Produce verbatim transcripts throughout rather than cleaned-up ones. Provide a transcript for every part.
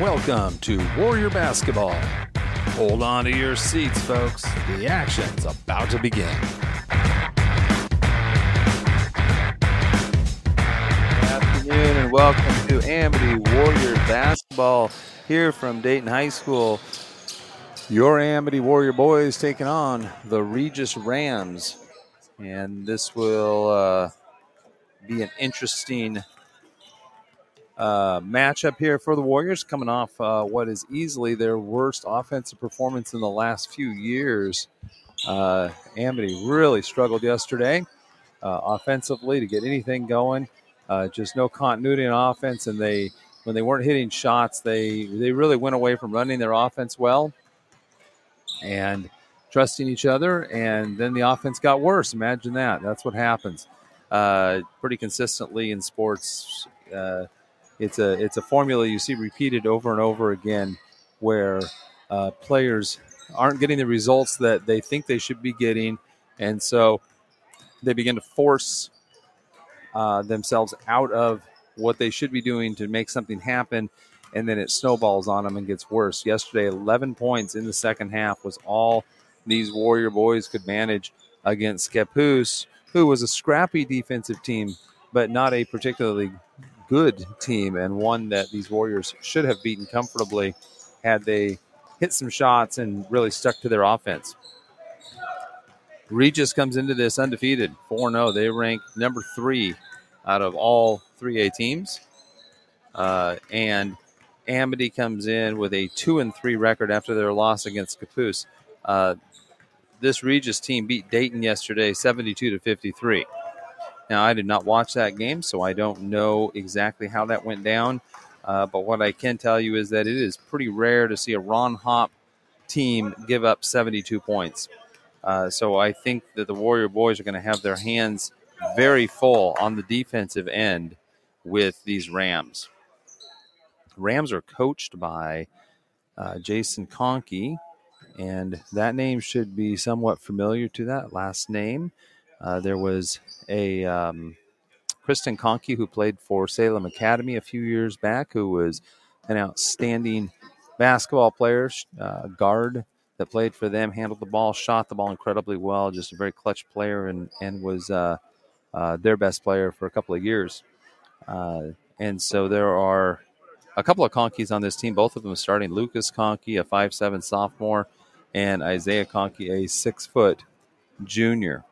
Welcome to Warrior Basketball. Hold on to your seats, folks. The action's about to begin. Good afternoon and welcome to Amity Warriors Basketball here from Dayton High School. Your Amity Warrior boys taking on the Regis Rams. And this will uh, be an interesting uh, matchup here for the Warriors, coming off uh, what is easily their worst offensive performance in the last few years. Uh, Amity really struggled yesterday uh, offensively to get anything going. Uh, just no continuity in offense, and they when they weren't hitting shots, they they really went away from running their offense well and trusting each other, and then the offense got worse. Imagine that. That's what happens uh, pretty consistently in sports. Uh, it's a it's a formula you see repeated over and over again, where uh, players aren't getting the results that they think they should be getting, and so they begin to force uh, themselves out of what they should be doing to make something happen, and then it snowballs on them and gets worse. Yesterday, eleven points in the second half was all these Warrior boys could manage against Scappoose, who was a scrappy defensive team, but not a particularly good team, and one that these Warriors should have beaten comfortably had they hit some shots and really stuck to their offense. Regis comes into this undefeated, four and oh. They rank number three out of all three A teams. Uh, and Amity comes in with a two and three record after their loss against Scappoose. Uh, this Regis team beat Dayton yesterday, seventy-two to fifty-three. Now, I did not watch that game, so I don't know exactly how that went down. Uh, but what I can tell you is that it is pretty rare to see a Ron Hop team give up seventy-two points. Uh, so I think that the Warrior boys are going to have their hands very full on the defensive end with these Rams. Rams are coached by uh, Jason Conkey, and that name should be somewhat familiar to that last name. Uh, there was a um, Kristen Conkey who played for Salem Academy a few years back, who was an outstanding basketball player, uh, guard that played for them, handled the ball, shot the ball incredibly well, just a very clutch player, and, and was uh, uh, their best player for a couple of years. Uh, and so there are a couple of Conkeys on this team, both of them starting. Lucas Conkey, a five seven sophomore, and Isaiah Conkey, a six foot junior.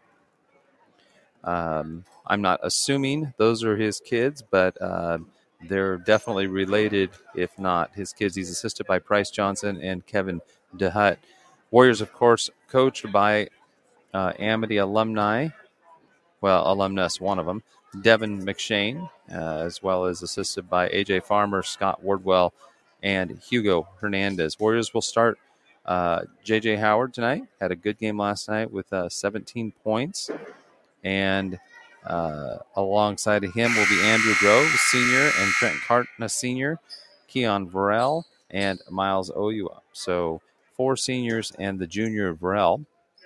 Um, I'm not assuming those are his kids, but uh, they're definitely related, if not his kids. He's assisted by Price Johnson and Kevin DeHutt. Warriors, of course, coached by uh, Amity alumni, well, alumnus, one of them, Devin McShane, uh, as well as assisted by A J Farmer, Scott Wardwell, and Hugo Hernandez. Warriors will start uh, J J Howard tonight. Had a good game last night with uh, seventeen points. And uh, alongside of him will be Andrew Grove, senior, and Trent Cartna, senior, Keon Varel, and Miles Oyua. So four seniors and the junior Varel.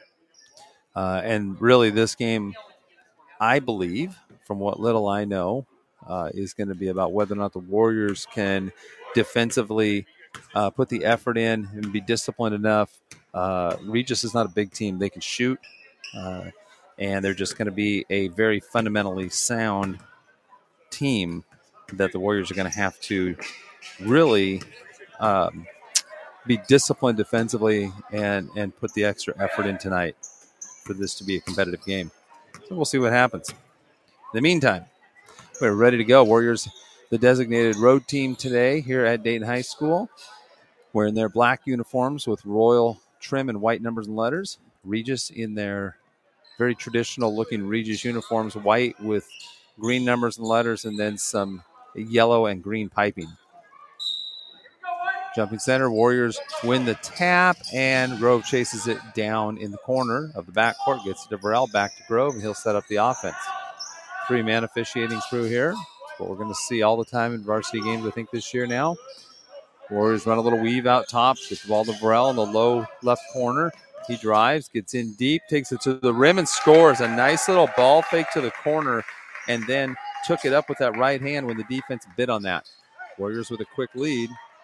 Uh, and really this game, I believe, from what little I know, uh, is going to be about whether or not the Warriors can defensively uh, put the effort in and be disciplined enough. Uh, Regis is not a big team. They can shoot. Uh, And they're just going to be a very fundamentally sound team that the Warriors are going to have to really um, be disciplined defensively and, and put the extra effort in tonight for this to be a competitive game. So we'll see what happens. In the meantime, we're ready to go. Warriors, the designated road team today here at Dayton High School, wearing their black uniforms with royal trim and white numbers and letters. Regis in their very traditional-looking Regis uniforms, white with green numbers and letters, and then some yellow and green piping. Jumping center, Warriors win the tap, and Grove chases it down in the corner of the backcourt, gets it to Varel, back to Grove, and he'll set up the offense. Three-man officiating crew here. That's what we're going to see all the time in varsity games, I think, this year now. Warriors run a little weave out top, gets the ball to Varel in the low left corner. He drives, gets in deep, takes it to the rim, and scores. A nice little ball fake to the corner, and then took it up with that right hand when the defense bit on that. Warriors with a quick lead.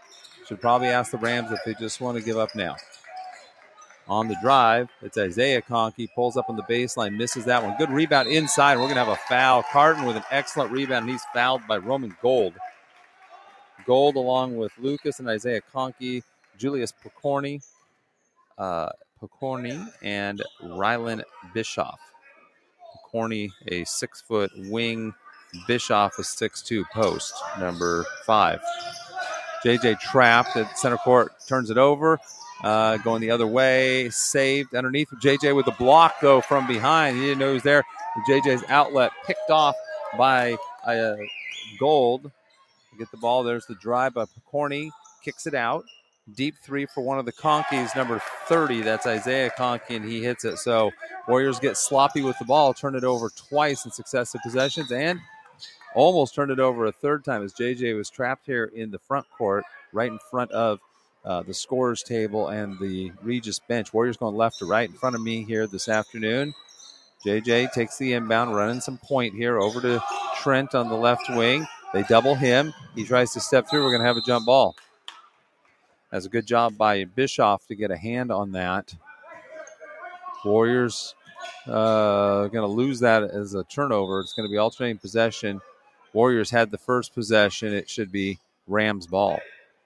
Should probably ask the Rams if they just want to give up now. On the drive, it's Isaiah Conkey. Pulls up on the baseline, misses that one. Good rebound inside. We're going to have a foul. Carton with an excellent rebound, and he's fouled by Roman Gold. Gold along with Lucas and Isaiah Conkey, Julius Pokorny, uh, Pokorny, and Rylan Bischoff. Pokorny, a six-foot wing. Bischoff, a six two post, number five. J J trapped at center court, turns it over, uh, going the other way, saved underneath. J J with the block, though, from behind. He didn't know he was there. J J's outlet picked off by uh, Gold. Get the ball. There's the drive by Pokorny. Kicks it out. Deep three for one of the Conkeys, number thirty. That's Isaiah Conkey, and he hits it. So Warriors get sloppy with the ball, turn it over twice in successive possessions, and almost turned it over a third time as J J was trapped here in the front court, right in front of uh, the scorer's table and the Regis bench. Warriors going left to right in front of me here this afternoon. J J takes the inbound, running some point here over to Trent on the left wing. They double him. He tries to step through. We're going to have a jump ball. That's a good job by Bischoff to get a hand on that. Warriors uh, going to lose that as a turnover. It's going to be alternating possession. Warriors had the first possession. It should be Rams ball.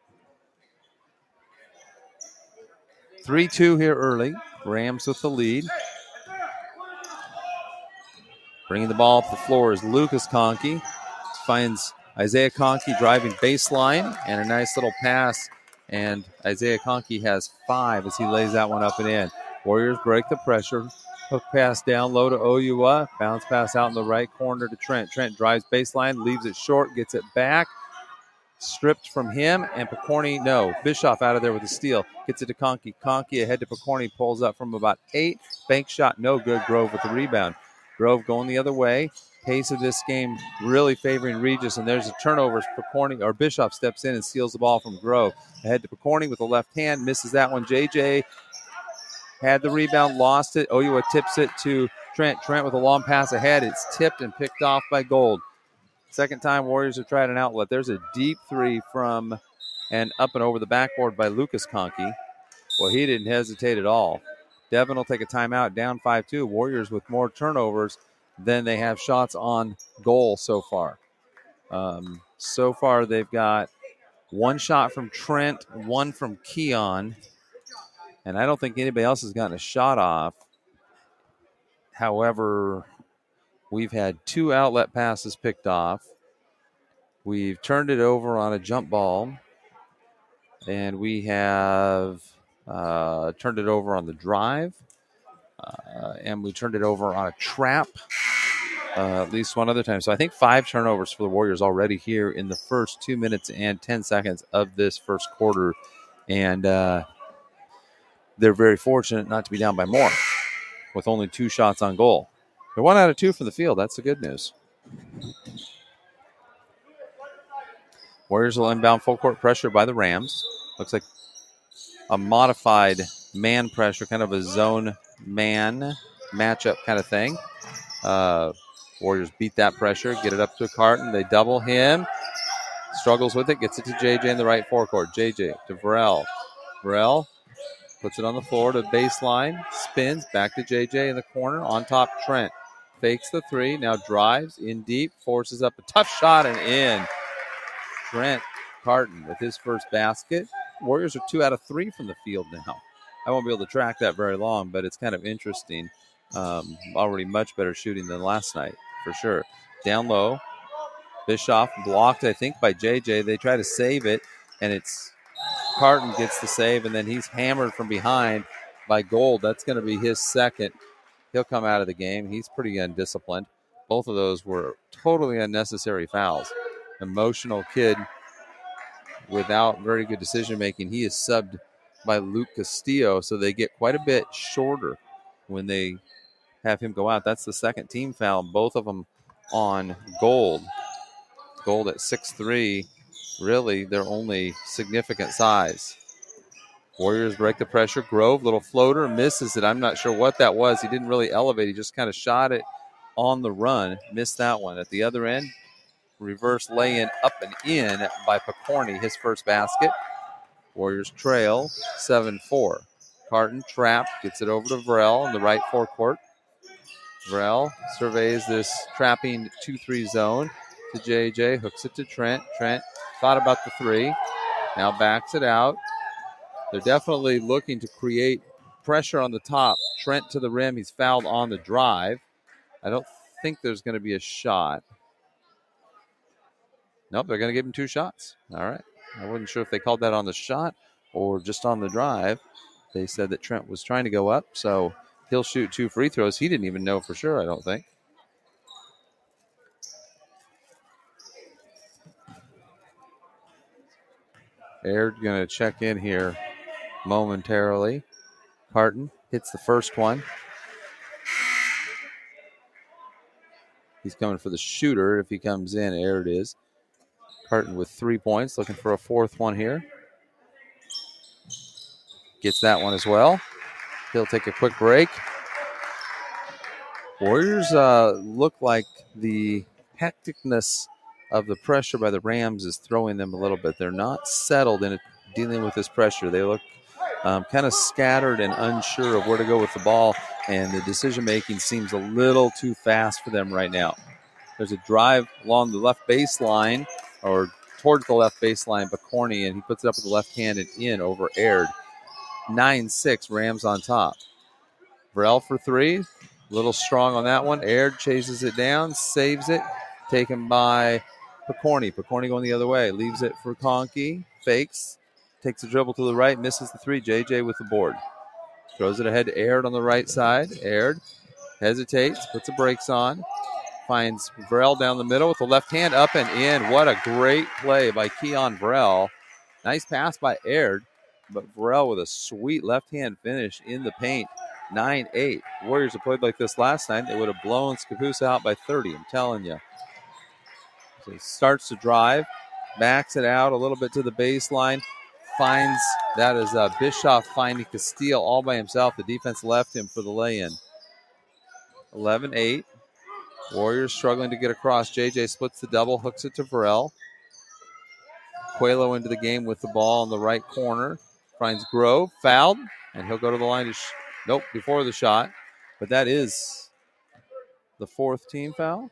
three two here early. Rams with the lead. Bringing the ball up the floor is Lucas Conkey. Finds Isaiah Conkey driving baseline and a nice little pass. And Isaiah Conkey has five as he lays that one up and in. Warriors break the pressure. Hook pass down low to Oyua. Bounce pass out in the right corner to Trent. Trent drives baseline, leaves it short, gets it back. Stripped from him, and Pokorny, no. Bischoff out of there with a steal. Gets it to Conkey. Conkey ahead to Pokorny, pulls up from about eight. Bank shot, no good. Grove with the rebound. Grove going the other way. Pace of this game really favoring Regis, and there's a turnover. Pokorny, or Bischoff steps in and steals the ball from Grove. Ahead to Pokorny with the left hand, misses that one. J J had the rebound, lost it. Oyua tips it to Trent. Trent with a long pass ahead. It's tipped and picked off by Gold. Second time Warriors have tried an outlet. There's a deep three from and up and over the backboard by Lucas Conkey. Well, he didn't hesitate at all. Devin will take a timeout, down five two. Warriors with more turnovers than they have shots on goal so far. Um, so far they've got one shot from Trent, one from Keon, and I don't think anybody else has gotten a shot off. However, we've had two outlet passes picked off. We've turned it over on a jump ball. And we have uh, turned it over on the drive. Uh, and we turned it over on a trap uh, at least one other time. So I think five turnovers for the Warriors already here in the first two minutes and ten seconds of this first quarter. And uh, they're very fortunate not to be down by more with only two shots on goal. They're one out of two from the field. That's the good news. Warriors will inbound full court pressure by the Rams. Looks like a modified man pressure, kind of a zone man matchup kind of thing. Uh, Warriors beat that pressure, get it up to Carton. They double him. Struggles with it, gets it to J J in the right forecourt. J J to Varel. Varel puts it on the floor to baseline. Spins back to J J in the corner. On top, Trent. Fakes the three. Now drives in deep. Forces up a tough shot and in. Trent Carton with his first basket. Warriors are two out of three from the field now. I won't be able to track that very long, but it's kind of interesting. Um, already much better shooting than last night, for sure. Down low. Bischoff blocked, I think, by J J. They try to save it, and it's Carton gets the save, and then he's hammered from behind by Gold. That's going to be his second. He'll come out of the game. He's pretty undisciplined. Both of those were totally unnecessary fouls. Emotional kid without very good decision-making. He is subbed by Luke Castillo, so they get quite a bit shorter when they have him go out. That's the second team foul, both of them on Gold. Gold at six three, really their only significant size. Warriors break the pressure. Grove, little floater, misses it. I'm not sure what that was. He didn't really elevate. He just kind of shot it on the run. Missed that one. At the other end, reverse lay-in up and in by Pokorny, his first basket. Warriors trail seven four. Carton trapped, gets it over to Varell in the right forecourt. Varell surveys this trapping two three zone to J J, hooks it to Trent. Trent thought about the three, now backs it out. They're definitely looking to create pressure on the top. Trent to the rim, he's fouled on the drive. I don't think there's going to be a shot. Nope, they're going to give him two shots. All right. I wasn't sure if they called that on the shot or just on the drive. They said that Trent was trying to go up, so he'll shoot two free throws. He didn't even know for sure, I don't think. Aird going to check in here momentarily. Carton hits the first one. He's coming for the shooter if he comes in. Aird is. Carton with three points, looking for a fourth one here. Gets that one as well. He'll take a quick break. Warriors uh, look like the hecticness of the pressure by the Rams is throwing them a little bit. They're not settled in it, dealing with this pressure. They look um, kind of scattered and unsure of where to go with the ball, and the decision-making seems a little too fast for them right now. There's a drive along the left baseline, or towards the left baseline, Bacorny, and he puts it up with the left hand and in over Aird. nine six, Rams on top. Varell for three. A little strong on that one. Aird chases it down, saves it. Taken by Picorni. Picorni going the other way. Leaves it for Conkey. Fakes. Takes a dribble to the right. Misses the three. J J with the board. Throws it ahead to Aird on the right side. Aird hesitates. Puts the brakes on. Finds Varell down the middle with the left hand up and in. What a great play by Keon Varell. Nice pass by Aird. But Varell with a sweet left-hand finish in the paint. nine eight. Warriors have played like this last night. They would have blown Scappoose out by thirty, I'm telling you. So he starts to drive, backs it out a little bit to the baseline, finds, that is uh, Bischoff finding Castile all by himself. The defense left him for the lay-in. eleven eight. Warriors struggling to get across. J J splits the double, hooks it to Varell. Coelho into the game with the ball in the right corner. Finds Grove, fouled, and he'll go to the line to, sh- nope, before the shot. But that is the fourth team foul.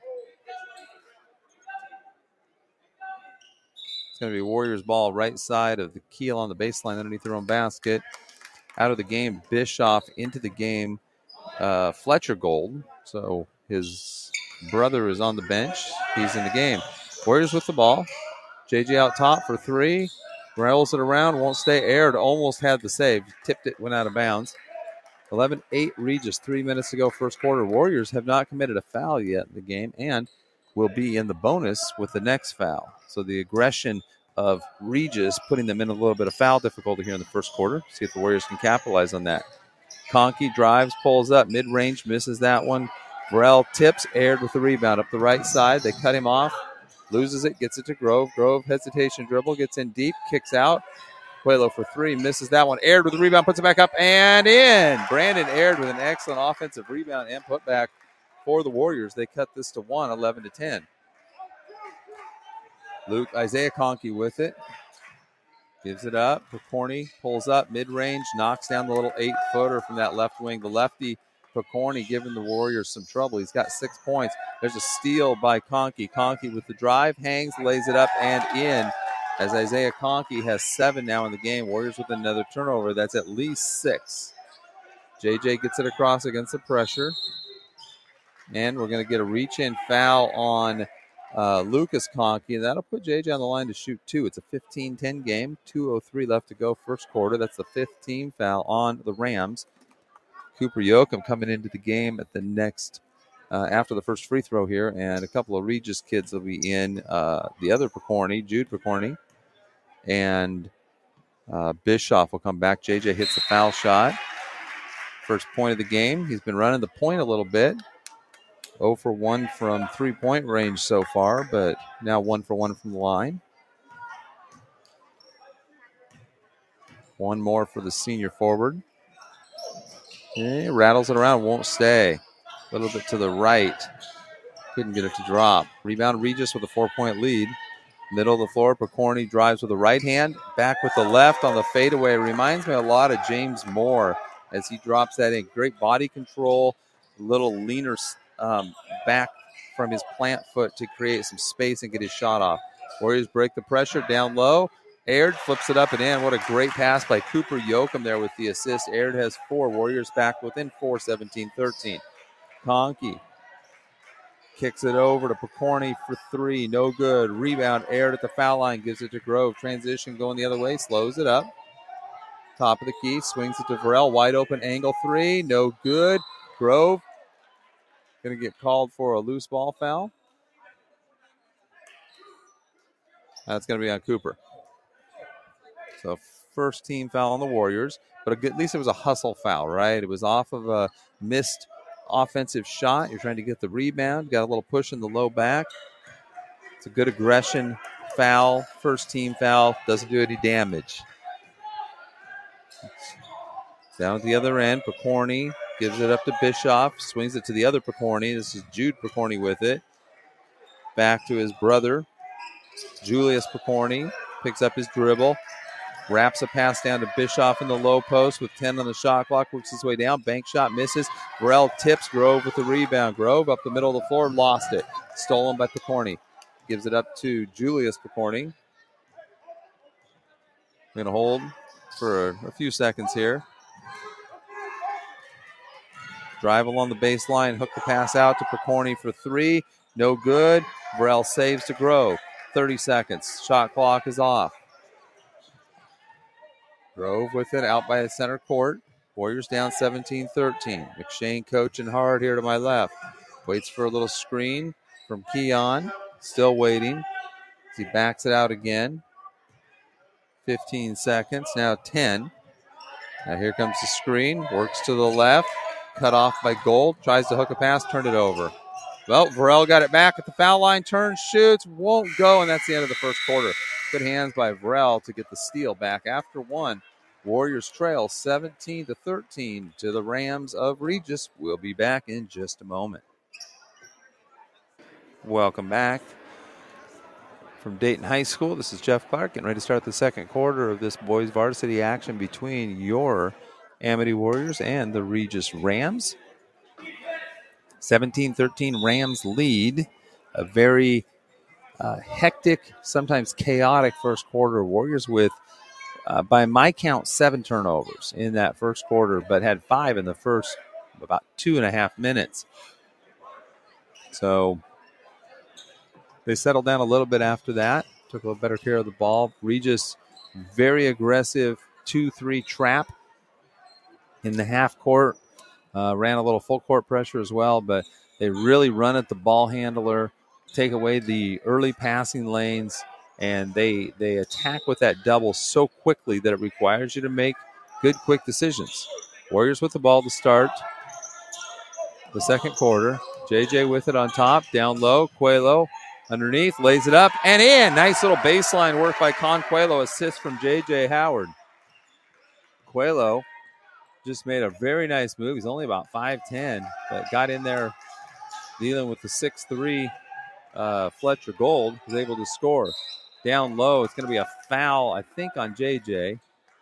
It's going to be Warriors ball right side of the keel on the baseline underneath their own basket. Out of the game, Bischoff into the game, uh, Fletcher Gold. So his brother is on the bench. He's in the game. Warriors with the ball. J J out top for three. Rails it around, won't stay. Aird almost had the save. Tipped it, went out of bounds. eleven eight Regis, three minutes to go first quarter. Warriors have not committed a foul yet in the game and will be in the bonus with the next foul. So the aggression of Regis putting them in a little bit of foul difficulty here in the first quarter. See if the Warriors can capitalize on that. Conkey drives, pulls up, mid-range, misses that one. Varell tips, Aird with the rebound up the right side. They cut him off. Loses it, gets it to Grove. Grove, hesitation dribble, gets in deep, kicks out. Coelho for three, misses that one. Aird with the rebound, puts it back up and in. Brandon Aird with an excellent offensive rebound and putback for the Warriors. They cut this to one, eleven to ten. Luke, Isaiah Conkey with it. Gives it up. Picorni pulls up, mid-range, knocks down the little eight-footer from that left wing. The lefty, Picorni, giving the Warriors some trouble. He's got six points. There's a steal by Conkey. Conkey with the drive, hangs, lays it up, and in. As Isaiah Conkey has seven now in the game. Warriors with another turnover. That's at least six. J J gets it across against the pressure. And we're going to get a reach-in foul on uh, Lucas Conkey. And that'll put J J on the line to shoot two. It's a fifteen ten game. two oh three left to go first quarter. That's the fifth team foul on the Rams. Cooper Yoakum coming into the game at the next, uh, after the first free throw here. And a couple of Regis kids will be in. Uh, the other Picorni, Jude Picorni. And uh, Bischoff will come back. J J hits the foul shot. First point of the game. He's been running the point a little bit. oh for one from three-point range so far, but now one for one from the line. One more for the senior forward. Okay, rattles it around, won't stay. A little bit to the right. Couldn't get it to drop. Rebound Regis with a four-point lead. Middle of the floor, Picorni drives with the right hand, back with the left on the fadeaway. Reminds me a lot of James Moore as he drops that in. Great body control, a little leaner um, back from his plant foot to create some space and get his shot off. Warriors break the pressure down low. Aird flips it up and in. What a great pass by Cooper Yoakum there with the assist. Aird has four. Warriors back within four, seventeen thirteen. Conkey kicks it over to Picorni for three. No good. Rebound. Aird at the foul line. Gives it to Grove. Transition going the other way. Slows it up. Top of the key. Swings it to Varell. Wide open angle three. No good. Grove going to get called for a loose ball foul. That's going to be on Cooper. So first team foul on the Warriors. But at least it was a hustle foul, right? It was off of a missed offensive shot. You're trying to get the rebound. Got a little push in the low back. It's a good aggression foul. First team foul. Doesn't do any damage. Down at the other end, Picorni gives it up to Bischoff. Swings it to the other Picorni. This is Jude Picorni with it. Back to his brother, Julius Picorni. Picks up his dribble. Wraps a pass down to Bischoff in the low post with ten on the shot clock. Works his way down. Bank shot misses. Varell tips. Grove with the rebound. Grove up the middle of the floor. Lost it. Stolen by Picorni. Gives it up to Julius Picorni. Going to hold for a, a few seconds here. Drive along the baseline. Hook the pass out to Picorni for three. No good. Varell saves to Grove. thirty seconds. Shot clock is off. Grove with it out by the center court. Warriors down seventeen thirteen. McShane coaching hard here to my left. Waits for a little screen from Keon. Still waiting as he backs it out again. fifteen seconds. Now ten. Now here comes the screen. Works to the left. Cut off by Gold. Tries to hook a pass. Turned it over. Well, Varell got it back at the foul line. Turns, shoots. Won't go. And that's the end of the first quarter. Good hands by Varell to get the steal back after one. Warriors trail seventeen to thirteen to the Rams of Regis. We'll be back in just a moment. Welcome back from Dayton High School. This is Jeff Clark getting ready to start the second quarter of this boys varsity action between your Amity Warriors and the Regis Rams. seventeen thirteen Rams lead. A very uh, hectic, sometimes chaotic first quarter. Warriors with, uh, by my count, seven turnovers in that first quarter, but had five in the first about two and a half minutes. So they settled down a little bit after that. Took a little better care of the ball. Regis, very aggressive two three trap in the half court. Uh, ran a little full court pressure as well, but they really run at the ball handler, take away the early passing lanes, and they they attack with that double so quickly that it requires you to make good, quick decisions. Warriors with the ball to start the second quarter. J J with it on top, down low. Coelho underneath, lays it up and in. Nice little baseline work by Conquelo. Assist from J J Howard. Coelho just made a very nice move. He's only about five ten, but got in there dealing with the six three uh, Fletcher Gold. Was able to score. Down low, it's going to be a foul, I think, on J J.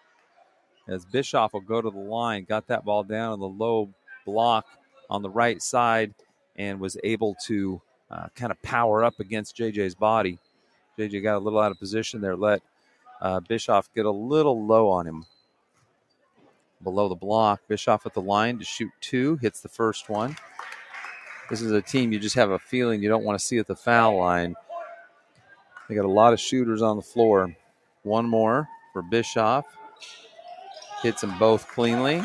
As Bischoff will go to the line. Got that ball down on the low block on the right side and was able to uh, kind of power up against J J's body. J J got a little out of position there. Let uh, Bischoff get a little low on him. Below the block, Bischoff at the line to shoot two. Hits the first one. This is a team you just have a feeling you don't want to see at the foul line. They got a lot of shooters on the floor. One more for Bischoff. Hits them both cleanly.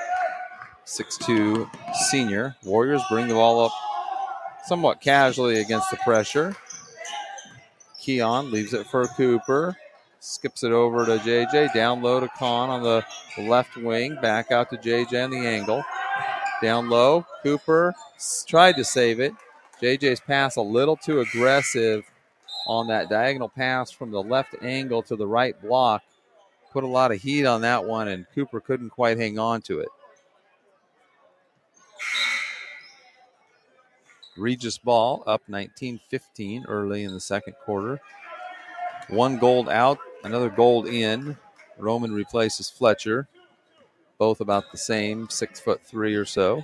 six two senior. Warriors bring the ball up somewhat casually against the pressure. Keon leaves it for Cooper. Skips it over to J J. Down low to Kahn on the left wing. Back out to J J on the angle. Down low. Cooper tried to save it. J J's pass a little too aggressive on that diagonal pass from the left angle to the right block. Put a lot of heat on that one, and Cooper couldn't quite hang on to it. Regis ball up nineteen fifteen early in the second quarter. One gold out, another gold in. Roman replaces Fletcher. Both about the same, six foot three or so.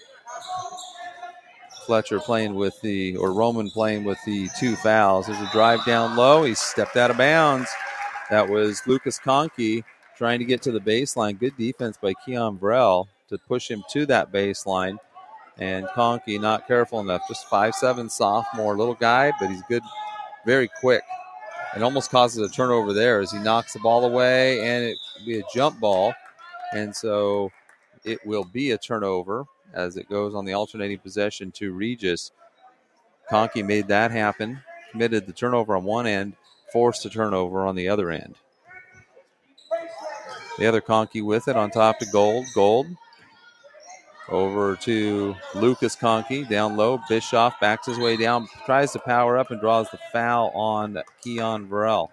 Fletcher playing with the, or Roman playing with the two fouls. There's a drive down low. He stepped out of bounds. That was Lucas Conkey trying to get to the baseline. Good defense by Keon Vrell to push him to that baseline. And Conkey not careful enough. Just five seven sophomore, little guy, but he's good, very quick. And almost causes a turnover there as he knocks the ball away, and it will be a jump ball. And so it will be a turnover as it goes on the alternating possession to Regis. Conkey made that happen, committed the turnover on one end, forced a turnover on the other end. The other Conkey with it on top to Gold. Gold over to Lucas Conkey, down low. Bischoff backs his way down, tries to power up and draws the foul on Keon Varell.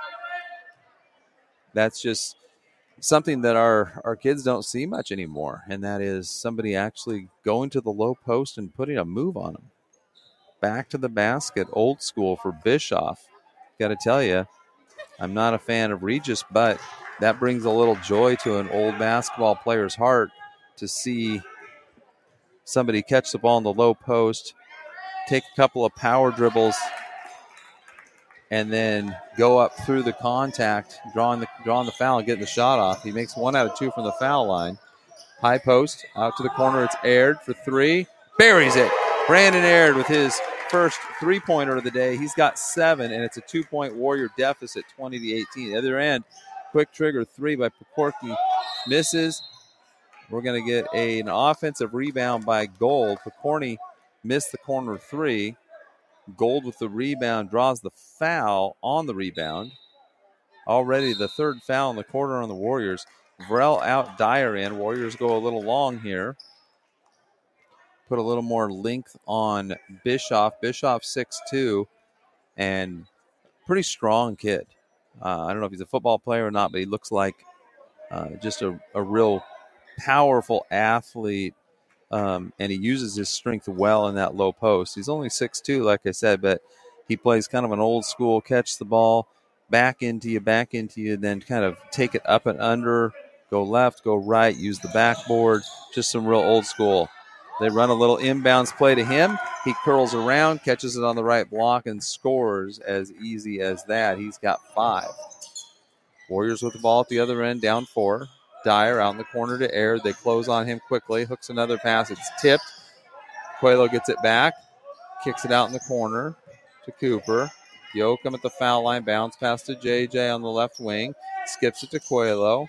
That's just something that our, our kids don't see much anymore, and that is somebody actually going to the low post and putting a move on them. Back to the basket, old school for Bischoff. Got to tell you, I'm not a fan of Regis, but that brings a little joy to an old basketball player's heart to see somebody catch the ball in the low post, take a couple of power dribbles, and then go up through the contact, drawing the drawing the foul and getting the shot off. He makes one out of two from the foul line. High post, out to the corner. It's Aird for three. Buries it. Brandon Aird with his first three-pointer of the day. He's got seven, and it's a two-point Warrior deficit, twenty to eighteen. The other end, quick trigger three by Pecorky. Misses. We're going to get a, an offensive rebound by Gold. Pecorny missed the corner three. Gold with the rebound draws the foul on the rebound. Already the third foul in the quarter on the Warriors. Vrell out, Dyer in. Warriors go a little long here. Put a little more length on Bischoff. Bischoff six two and pretty strong kid. Uh, I don't know if he's a football player or not, but he looks like uh, just a, a real powerful athlete. Um, and he uses his strength well in that low post. He's only six two, like I said, but he plays kind of an old school, catch the ball, back into you, back into you, then kind of take it up and under, go left, go right, use the backboard, just some real old school. They run a little inbounds play to him. He curls around, catches it on the right block, and scores as easy as that. He's got five. Warriors with the ball at the other end, down four. Dyer out in the corner to Aird. They close on him quickly. Hooks another pass. It's tipped. Coelho gets it back. Kicks it out in the corner to Cooper. Yoakum at the foul line. Bounce pass to J J on the left wing. Skips it to Coelho.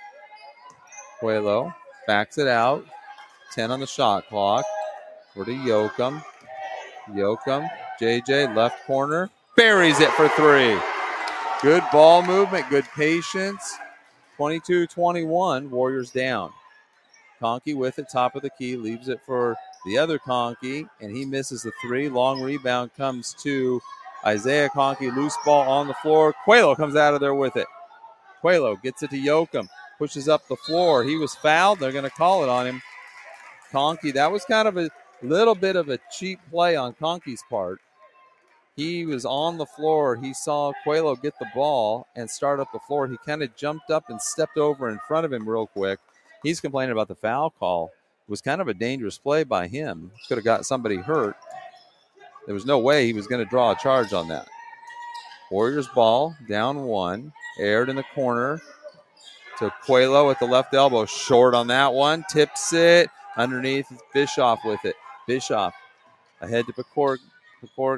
Coelho backs it out. ten on the shot clock. We're to Yoakum. Yoakum. J J left corner. Buries it for three. Good ball movement. Good patience. twenty-two twenty-one, Warriors down. Conkey with it, top of the key, leaves it for the other Conkey, and he misses the three. Long rebound comes to Isaiah Conkey, loose ball on the floor. Coelho comes out of there with it. Coelho gets it to Yoakum, pushes up the floor. He was fouled. They're going to call it on him. Conkey, that was kind of a little bit of a cheap play on Conkey's part. He was on the floor. He saw Coelho get the ball and start up the floor. He kind of jumped up and stepped over in front of him real quick. He's complaining about the foul call. It was kind of a dangerous play by him. Could have got somebody hurt. There was no way he was going to draw a charge on that. Warriors ball, down one. Aird in the corner to Coelho at the left elbow. Short on that one. Tips it. Underneath is Bischoff with it. Bischoff ahead to Pecor. Pecor.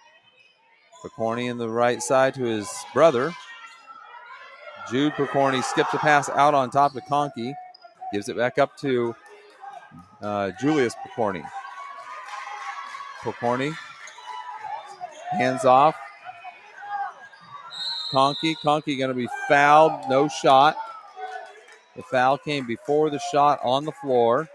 Pecorny in the right side to his brother. Jude Pecorny skips a pass out on top to Conkey. Gives it back up to uh, Julius Pecorny. Pecorny. Hands off. Conkey. Conkey going to be fouled. No shot. The foul came before the shot on the floor.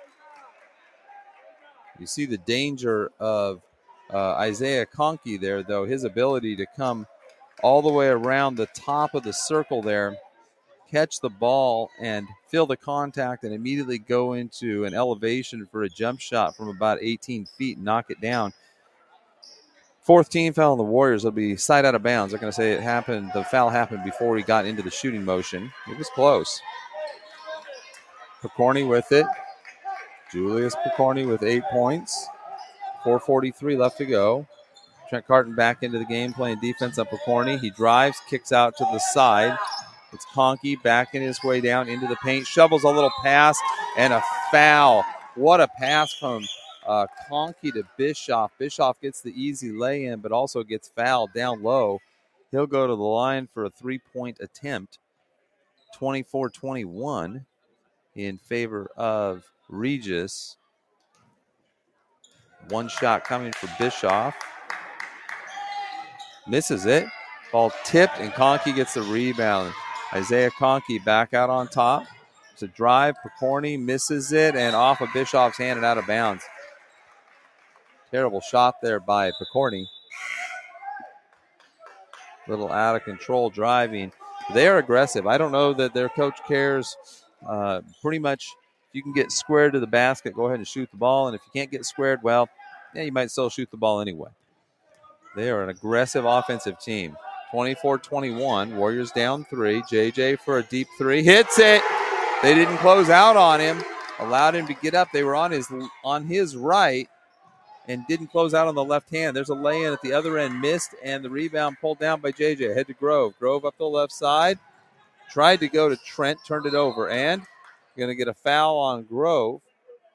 You see the danger of Uh, Isaiah Conkey there, though, his ability to come all the way around the top of the circle there, catch the ball and feel the contact and immediately go into an elevation for a jump shot from about eighteen feet and knock it down. Fourth team foul on the Warriors. It'll be side out of bounds. They're going to say it happened. The foul happened before he got into the shooting motion. It was close. Picorni with it. Julius Picorni with eight points. four forty-three left to go. Trent Carton back into the game playing defense on Picorni. He drives, kicks out to the side. It's Conkey backing his way down into the paint. Shovels a little pass and a foul. What a pass from uh, Conkey to Bischoff. Bischoff gets the easy lay-in, but also gets fouled down low. He'll go to the line for a three-point attempt. twenty-four twenty-one in favor of Regis. One shot coming for Bischoff. Misses it. Ball tipped, and Conkey gets the rebound. Isaiah Conkey back out on top. It's a drive. Picorni misses it, and off of Bischoff's hand and out of bounds. Terrible shot there by Picorni. Little out of control driving. They're aggressive. I don't know that their coach cares. Uh, pretty much, if you can get squared to the basket, go ahead and shoot the ball. And if you can't get squared, well, yeah, you might still shoot the ball anyway. They are an aggressive offensive team. twenty-four twenty-one. Warriors down three. J J for a deep three. Hits it. They didn't close out on him. Allowed him to get up. They were on his on his right and didn't close out on the left hand. There's a lay-in at the other end. Missed, and the rebound pulled down by J J. Head to Grove. Grove up the left side. Tried to go to Trent. Turned it over. And going to get a foul on Grove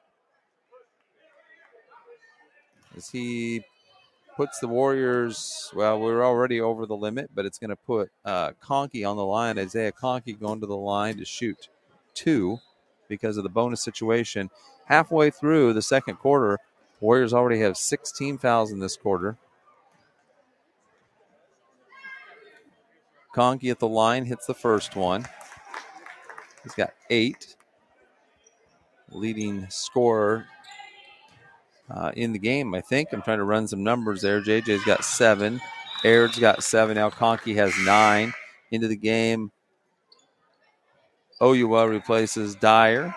as he puts the Warriors, well, we're already over the limit, but it's going to put uh, Conkey on the line. Isaiah Conkey going to the line to shoot two because of the bonus situation. Halfway through the second quarter, Warriors already have sixteen fouls in this quarter. Conkey at the line hits the first one. He's got eight. Leading scorer Uh, in the game, I think. I'm trying to run some numbers there. J J's got seven. Aird's got seven. Now Conkey has nine. Into the game, Oyuwa replaces Dyer.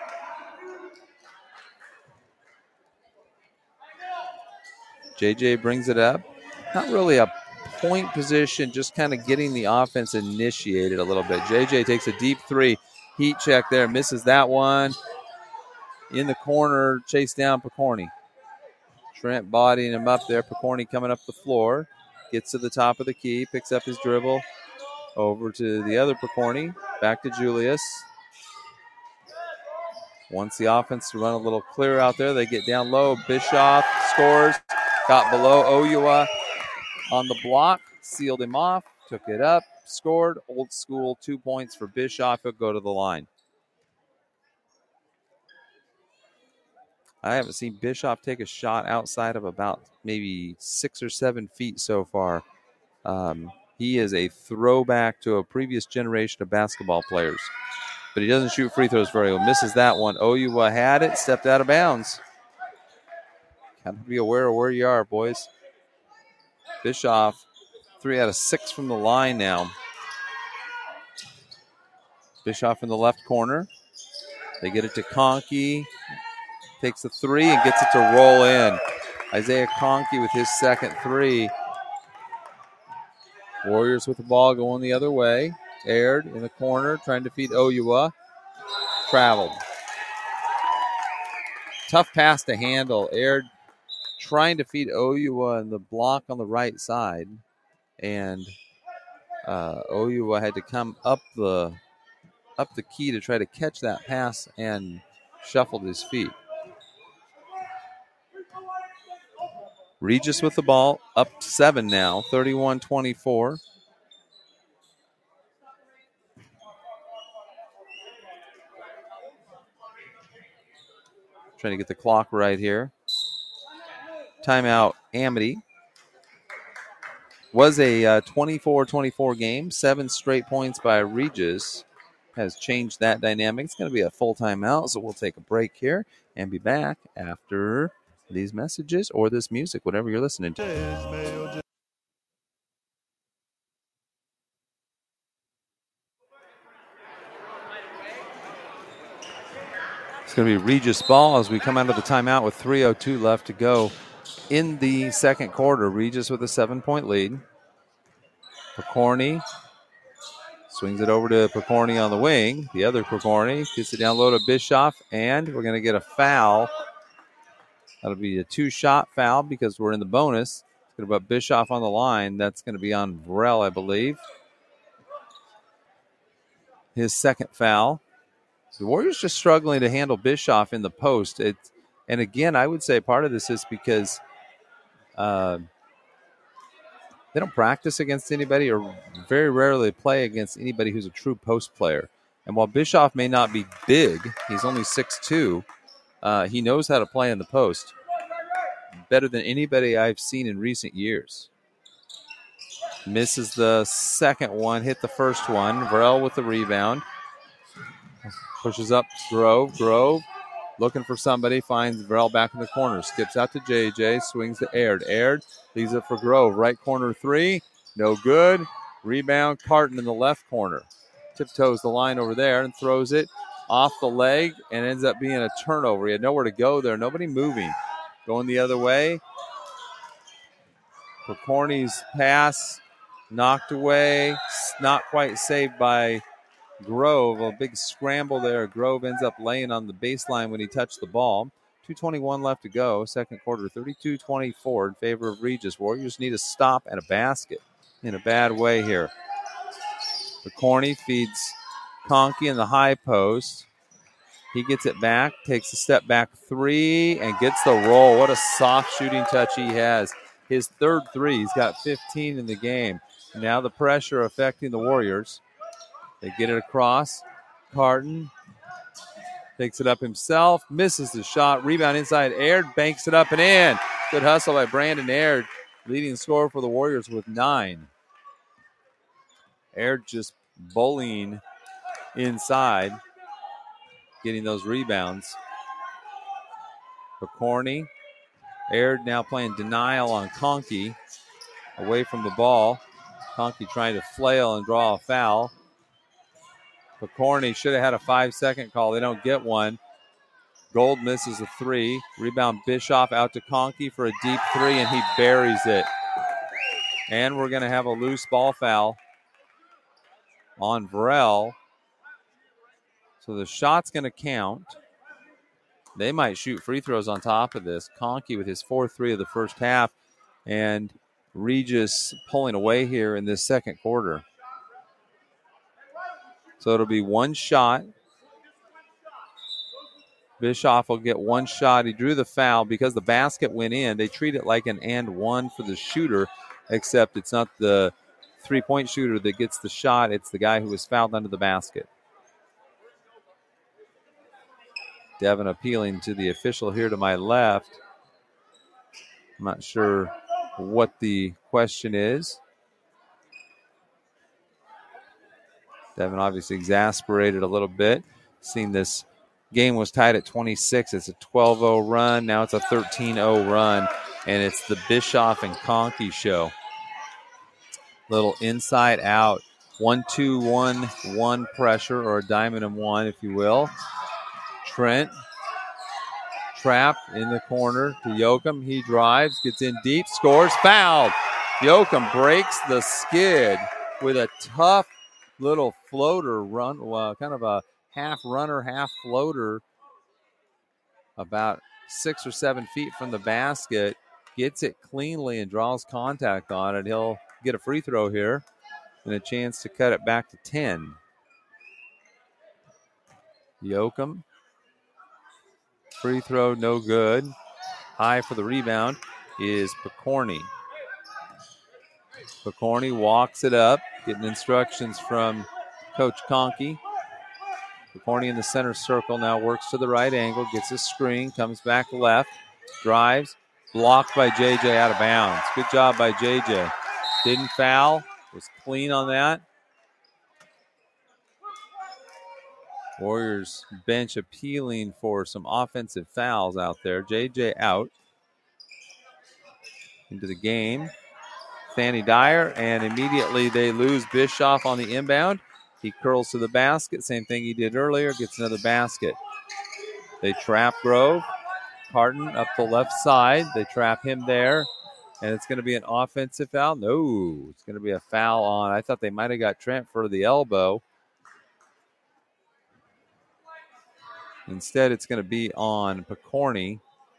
J J brings it up. Not really a point position, just kind of getting the offense initiated a little bit. J J takes a deep three. Heat check there. Misses that one. In the corner, chase down Picorni. Trent bodying him up there. Picorni coming up the floor. Gets to the top of the key. Picks up his dribble. Over to the other Picorni. Back to Julius. Wants the offense to run a little clear out there. They get down low. Bischoff scores. Got below Oyuwa on the block. Sealed him off. Took it up. Scored. Old school. Two points for Bischoff. He'll go to the line. I haven't seen Bischoff take a shot outside of about maybe six or seven feet so far. Um, he is a throwback to a previous generation of basketball players. But he doesn't shoot free throws very well. Misses that one. Oyuwa had it, stepped out of bounds. Got to be aware of where you are, boys. Bischoff, three out of six from the line now. Bischoff in the left corner. They get it to Conkey. Takes a three and gets it to roll in. Isaiah Conkey with his second three. Warriors with the ball going the other way. Aired in the corner, trying to feed Oyuwa. Traveled. Tough pass to handle. Aired trying to feed Oyuwa in the block on the right side. And uh, Oyuwa had to come up the, up the key to try to catch that pass and shuffled his feet. Regis with the ball, up seven now, thirty-one twenty-four. Trying to get the clock right here. Timeout, Amity. Was a twenty-four twenty-four game. Seven straight points by Regis has changed that dynamic. It's going to be a full timeout, so we'll take a break here and be back after these messages or this music, whatever you're listening to. It's going to be Regis ball as we come out of the timeout with three oh two left to go. in the second quarter. Regis with a seven-point lead. Pokorny swings it over to Pokorny on the wing. The other Pokorny gets it down low to Bischoff, and we're going to get a foul. That'll be a two-shot foul because we're in the bonus. It's going to put Bischoff on the line. That's going to be on Varel, I believe. His second foul. So the Warriors just struggling to handle Bischoff in the post. It, and again, I would say part of this is because uh, they don't practice against anybody or very rarely play against anybody who's a true post player. And while Bischoff may not be big, he's only six two, uh, he knows how to play in the post better than anybody I've seen in recent years. Misses the second one, hit the first one. Varel with the rebound. Pushes up Grove. Grove looking for somebody. Finds Varel back in the corner. Skips out to J J. Swings to Aird. Aird leaves it for Grove. Right corner three. No good. Rebound. Carton in the left corner. Tiptoes the line over there and throws it off the leg and ends up being a turnover. He had nowhere to go there. Nobody moving. Going the other way. Pokorny's pass knocked away. Not quite saved by Grove. A big scramble there. Grove ends up laying on the baseline when he touched the ball. two twenty-one left to go. Second quarter, thirty-two twenty-four in favor of Regis. Warriors need a stop and a basket in a bad way here. Pokorny feeds Conkey in the high post. He gets it back, takes a step back three, and gets the roll. What a soft shooting touch he has. His third three. He's got fifteen in the game. Now the pressure affecting the Warriors. They get it across. Carton takes it up himself, misses the shot. Rebound inside. Aird banks it up and in. Good hustle by Brandon Aird, leading scorer for the Warriors with nine. Aird just bullying inside, getting those rebounds. Pokorny. Aird now playing denial on Conkey. Away from the ball. Conkey trying to flail and draw a foul. Pokorny should have had a five-second call. They don't get one. Gold misses a three. Rebound Bischoff out to Conkey for a deep three, and he buries it. And we're going to have a loose ball foul on Varel. So the shot's going to count. They might shoot free throws on top of this. Conkey with his fourth three of the first half, and Regis pulling away here in this second quarter. So it'll be one shot. Bischoff will get one shot. He drew the foul because the basket went in. They treat it like an and one for the shooter, except it's not the three-point shooter that gets the shot. It's the guy who was fouled under the basket. Devin appealing to the official here to my left. I'm not sure what the question is. Devin obviously exasperated a little bit. Seeing this game was tied at twenty-six. It's a twelve oh run. Now it's a thirteen oh run. And it's the Bischoff and Conkey show. Little inside out. One, two, one, one pressure, or a diamond and one, if you will. Trent trapped in the corner to Yoakum. He drives, gets in deep, scores, fouled. Yoakum breaks the skid with a tough little floater run, uh, kind of a half runner, half floater, about six or seven feet from the basket. Gets it cleanly and draws contact on it. He'll get a free throw here and a chance to cut it back to ten. Yoakum. Free throw, no good. High for the rebound is Pokorny. Pokorny walks it up, getting instructions from Coach Conkey. Pokorny in the center circle now works to the right angle, gets a screen, comes back left, drives, blocked by J J out of bounds. Good job by J J. Didn't foul, was clean on that. Warriors bench appealing for some offensive fouls out there. J J out into the game. Fanny Dyer, and immediately they lose Bischoff on the inbound. He curls to the basket, same thing he did earlier, gets another basket. They trap Grove. Carton up the left side. They trap him there, and it's going to be an offensive foul. No, it's going to be a foul on. I thought they might have got Trent for the elbow. Instead, it's going to be on Picorni.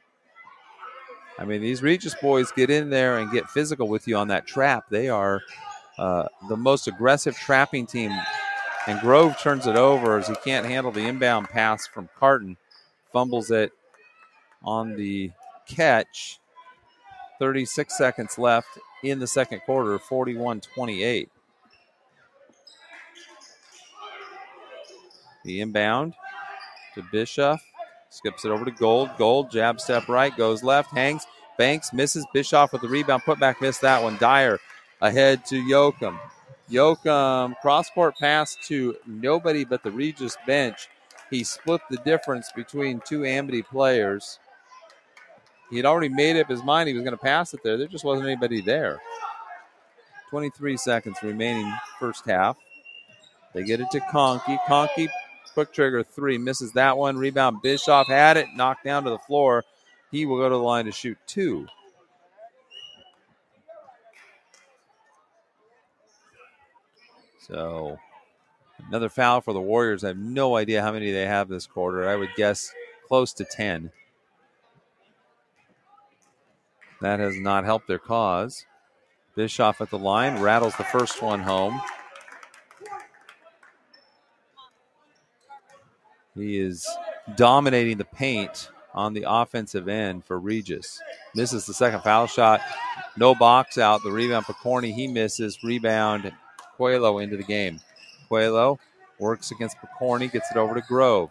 I mean, these Regis boys get in there and get physical with you on that trap. They are uh, the most aggressive trapping team. And Grove turns it over as he can't handle the inbound pass from Carton. Fumbles it on the catch. thirty-six seconds left in the second quarter, forty-one twenty-eight. The inbound to Bischoff. Skips it over to Gold. Gold, jab step right, goes left, hangs. Banks misses. Bischoff with the rebound. Putback missed that one. Dyer ahead to Yoakum. Yoakum, cross-court pass to nobody but the Regis bench. He split the difference between two Amity players. He had already made up his mind he was going to pass it there. There just wasn't anybody there. twenty-three seconds remaining first half. They get it to Conkey. Conkey, quick trigger three, misses that one. Rebound, Bischoff had it, knocked down to the floor. He will go to the line to shoot two. So another foul for the Warriors. I have no idea how many they have this quarter. I would guess close to ten. That has not helped their cause. Bischoff at the line, rattles the first one home. He is dominating the paint on the offensive end for Regis. Misses the second foul shot. No box out. The rebound for Picorni. He misses. Rebound. Coelho into the game. Coelho works against Picorni. Gets it over to Grove.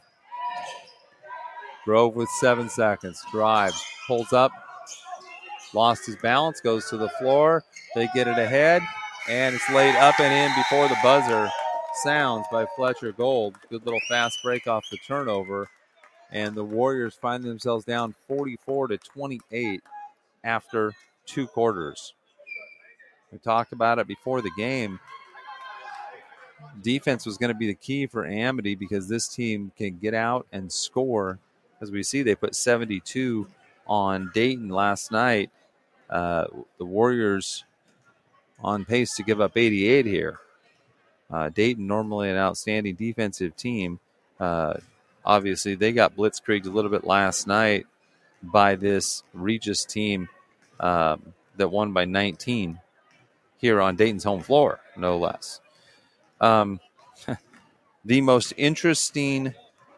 Grove with seven seconds. Drives. Pulls up. Lost his balance. Goes to the floor. They get it ahead. And it's laid up and in before the buzzer sounds by Fletcher Gold. Good little fast break off the turnover. And the Warriors find themselves down forty-four to twenty-eight after two quarters. We talked about it before the game. Defense was going to be the key for Amity because this team can get out and score. As we see, they put seventy-two on Dayton last night. Uh, the Warriors on pace to give up eighty-eight here. Uh, Dayton, normally an outstanding defensive team. Uh, obviously, they got blitzkrieged a little bit last night by this Regis team um, that won by nineteen here on Dayton's home floor, no less. Um, the most interesting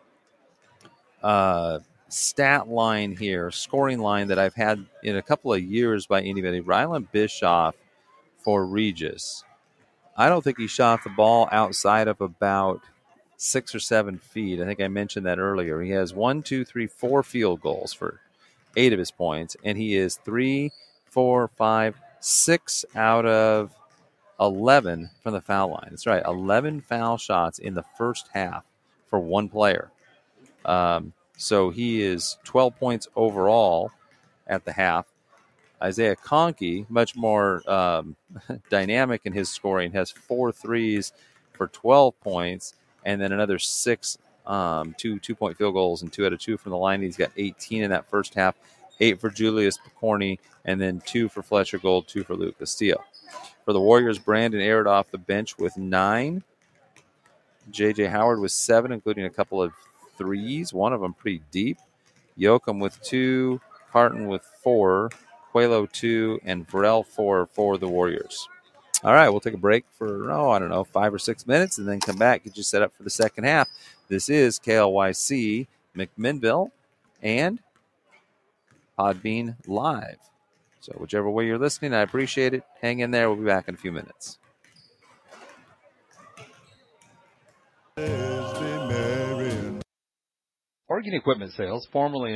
uh, stat line here, scoring line that I've had in a couple of years by anybody, Rylan Bischoff for Regis. I don't think he shot the ball outside of about six or seven feet. I think I mentioned that earlier. He has one, two, three, four field goals for eight of his points, and he is three, four, five, six out of eleven from the foul line. That's right, eleven foul shots in the first half for one player. Um, so he is twelve points overall at the half. Isaiah Conkey, much more um, dynamic in his scoring, has four threes for twelve points, and then another six, um, two two-point field goals and two out of two from the line. He's got eighteen in that first half, eight for Julius Picorni, and then two for Fletcher Gold, two for Luke Castillo. For the Warriors, Brandon Aird off the bench with nine. J J Howard with seven, including a couple of threes, one of them pretty deep. Yoakum with two, Carton with four, Coelho two, and Varel four for the Warriors. All right, we'll take a break for, oh, I don't know, five or six minutes, and then come back, get you set up for the second half. This is K L Y C McMinnville and Podbean Live. So whichever way you're listening, I appreciate it. Hang in there. We'll be back in a few minutes. Oregon Equipment Sales, formerly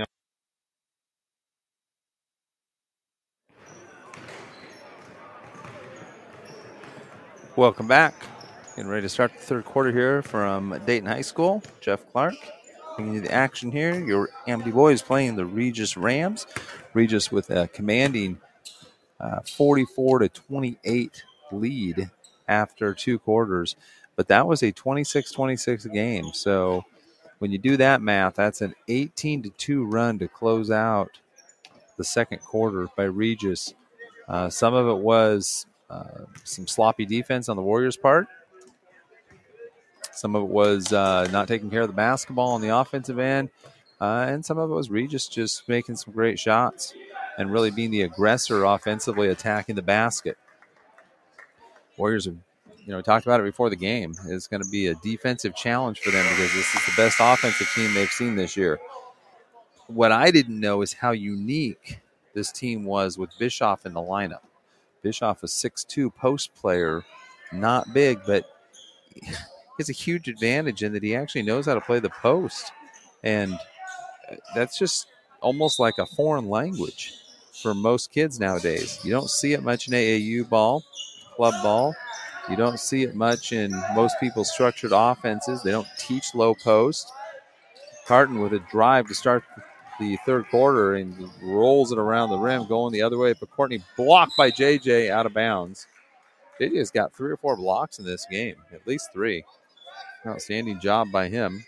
Welcome back. Getting ready to start the third quarter here from Dayton High School. Jeff Clark bringing you the action here. Your Amity boys playing the Regis Rams. Regis with a commanding uh, forty-four to twenty-eight lead after two quarters. But that was a twenty-six twenty-six game. So When you do that math, that's an eighteen to two run to close out the second quarter by Regis. Uh, some of it was uh, some sloppy defense on the Warriors' part. Some of it was uh, not taking care of the basketball on the offensive end. Uh, and some of it was Regis just making some great shots and really being the aggressor offensively, attacking the basket. Warriors have, you know, talked about it before the game. It's going to be a defensive challenge for them because this is the best offensive team they've seen this year. What I didn't know is how unique this team was with Bischoff in the lineup. Bischoff, a six two post player, not big, but he has a huge advantage in that he actually knows how to play the post. And that's just almost like a foreign language for most kids nowadays. You don't see it much in A A U ball, club ball. You don't see it much in most people's structured offenses. They don't teach low post. Carton with a drive to start the third quarter and rolls it around the rim, going the other way. But Courtney blocked by J J out of bounds. J J has got three or four blocks in this game, at least three. Outstanding job by him.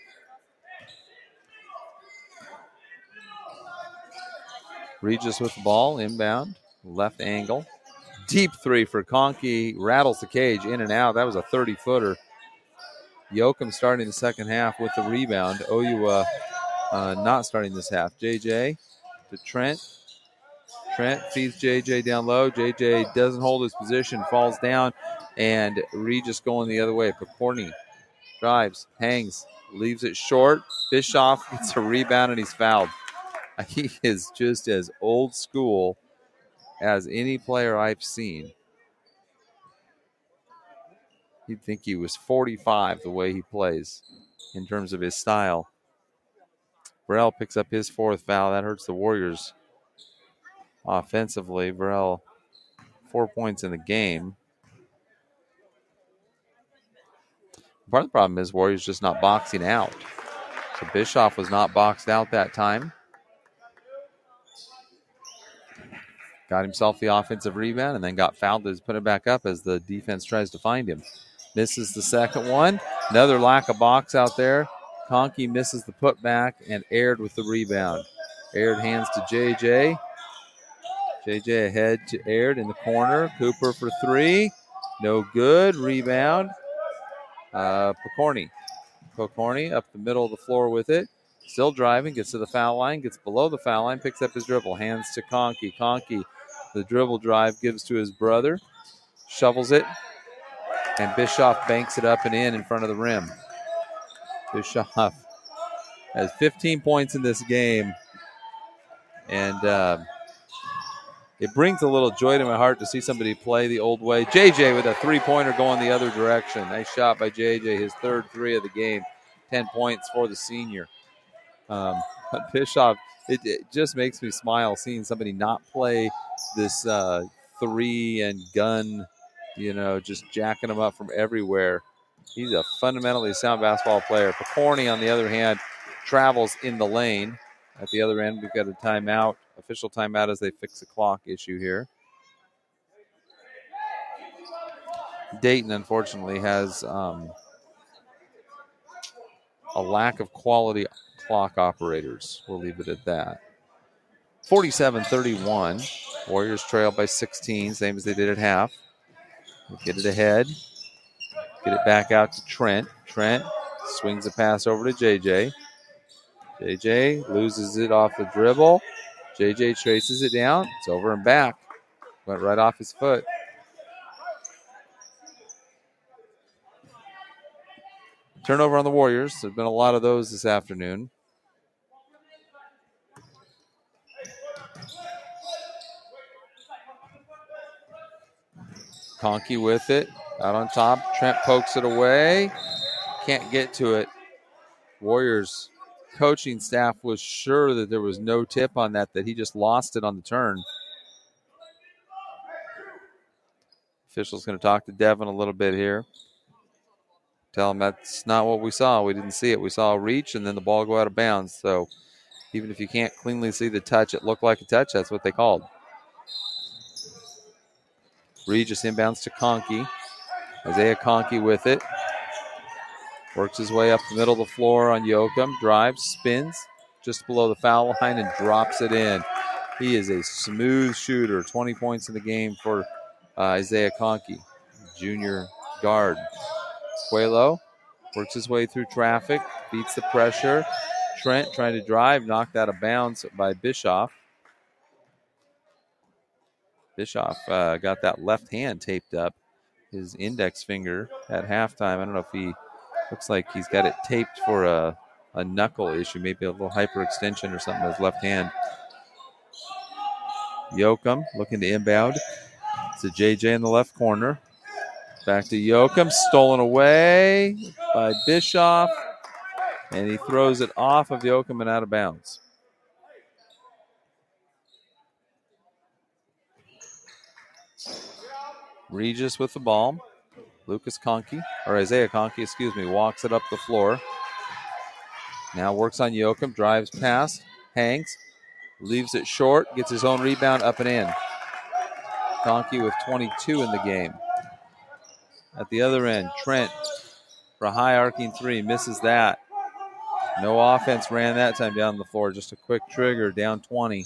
Regis with the ball, inbound, left angle. Deep three for Conkey, rattles the cage in and out. That was a thirty-footer. Yoakum starting the second half with the rebound. O U uh, uh, not starting this half. J J to Trent. Trent feeds J J down low. J J doesn't hold his position, falls down, and Regis going the other way. Pokorny drives, hangs, leaves it short. Bischoff gets a rebound, and he's fouled. He is just as old school as any player I've seen. You'd think he was forty-five the way he plays in terms of his style. Burrell picks up his fourth foul. That hurts the Warriors offensively. Burrell, four points in the game. Part of the problem is Warriors just not boxing out. So Bischoff was not boxed out that time. Got himself the offensive rebound and then got fouled to put it back up as the defense tries to find him. Misses the second one. Another lack of box out there. Conkey misses the putback and Aird with the rebound. Aird hands to J J. J J ahead to Aird in the corner. Cooper for three. No good. Rebound. Uh, Pokorny. Pokorny up the middle of the floor with it. Still driving. Gets to the foul line. Gets below the foul line. Picks up his dribble. Hands to Conkey. Conkey, the dribble drive, gives to his brother. Shovels it. And Bischoff banks it up and in in front of the rim. Bischoff has fifteen points in this game. And uh, it brings a little joy to my heart to see somebody play the old way. J J with a three-pointer going the other direction. Nice shot by J J, his third three of the game. Ten points for the senior. Um, but Bischoff, it, it just makes me smile seeing somebody not play this uh, three and gun, you know, just jacking them up from everywhere. He's a fundamentally sound basketball player. Pokorny, on the other hand, travels in the lane. At the other end, we've got a timeout, official timeout as they fix the clock issue here. Dayton, unfortunately, has um, a lack of quality clock operators. We'll leave it at that. forty-seven thirty-one. Warriors trail by sixteen, same as they did at half. Get it ahead. Get it back out to Trent. Trent swings the pass over to J J. J J loses it off the dribble. J J traces it down. It's over and back. Went right off his foot. Turnover on the Warriors. There have been a lot of those this afternoon. Conkey with it. Out on top. Trent pokes it away. Can't get to it. Warriors coaching staff was sure that there was no tip on that, that he just lost it on the turn. Official's going to talk to Devin a little bit here. Tell him that's not what we saw. We didn't see it. We saw a reach and then the ball go out of bounds. So even if you can't cleanly see the touch, it looked like a touch. That's what they called. Regis inbounds to Conkey. Isaiah Conkey with it. Works his way up the middle of the floor on Yoakum. Drives, spins just below the foul line and drops it in. He is a smooth shooter. twenty points in the game for uh, Isaiah Conkey, junior guard. Coelho works his way through traffic, beats the pressure. Trent trying to drive, knocked out of bounds by Bischoff. Bischoff uh, got that left hand taped up, his index finger at halftime. I don't know if he looks like he's got it taped for a, a knuckle issue, maybe a little hyperextension or something with his left hand. Yoakum looking to inbound. It's a J J in the left corner. Back to Yoakum, stolen away by Bischoff, and he throws it off of Yoakum and out of bounds. Regis with the ball. Lucas Conkey, or Isaiah Conkey, excuse me, walks it up the floor. Now works on Yoakum, drives past, hangs, leaves it short, gets his own rebound up and in. Conkey with twenty-two in the game. At the other end, Trent for a high arcing three, misses that. No offense ran that time down the floor, just a quick trigger, down twenty.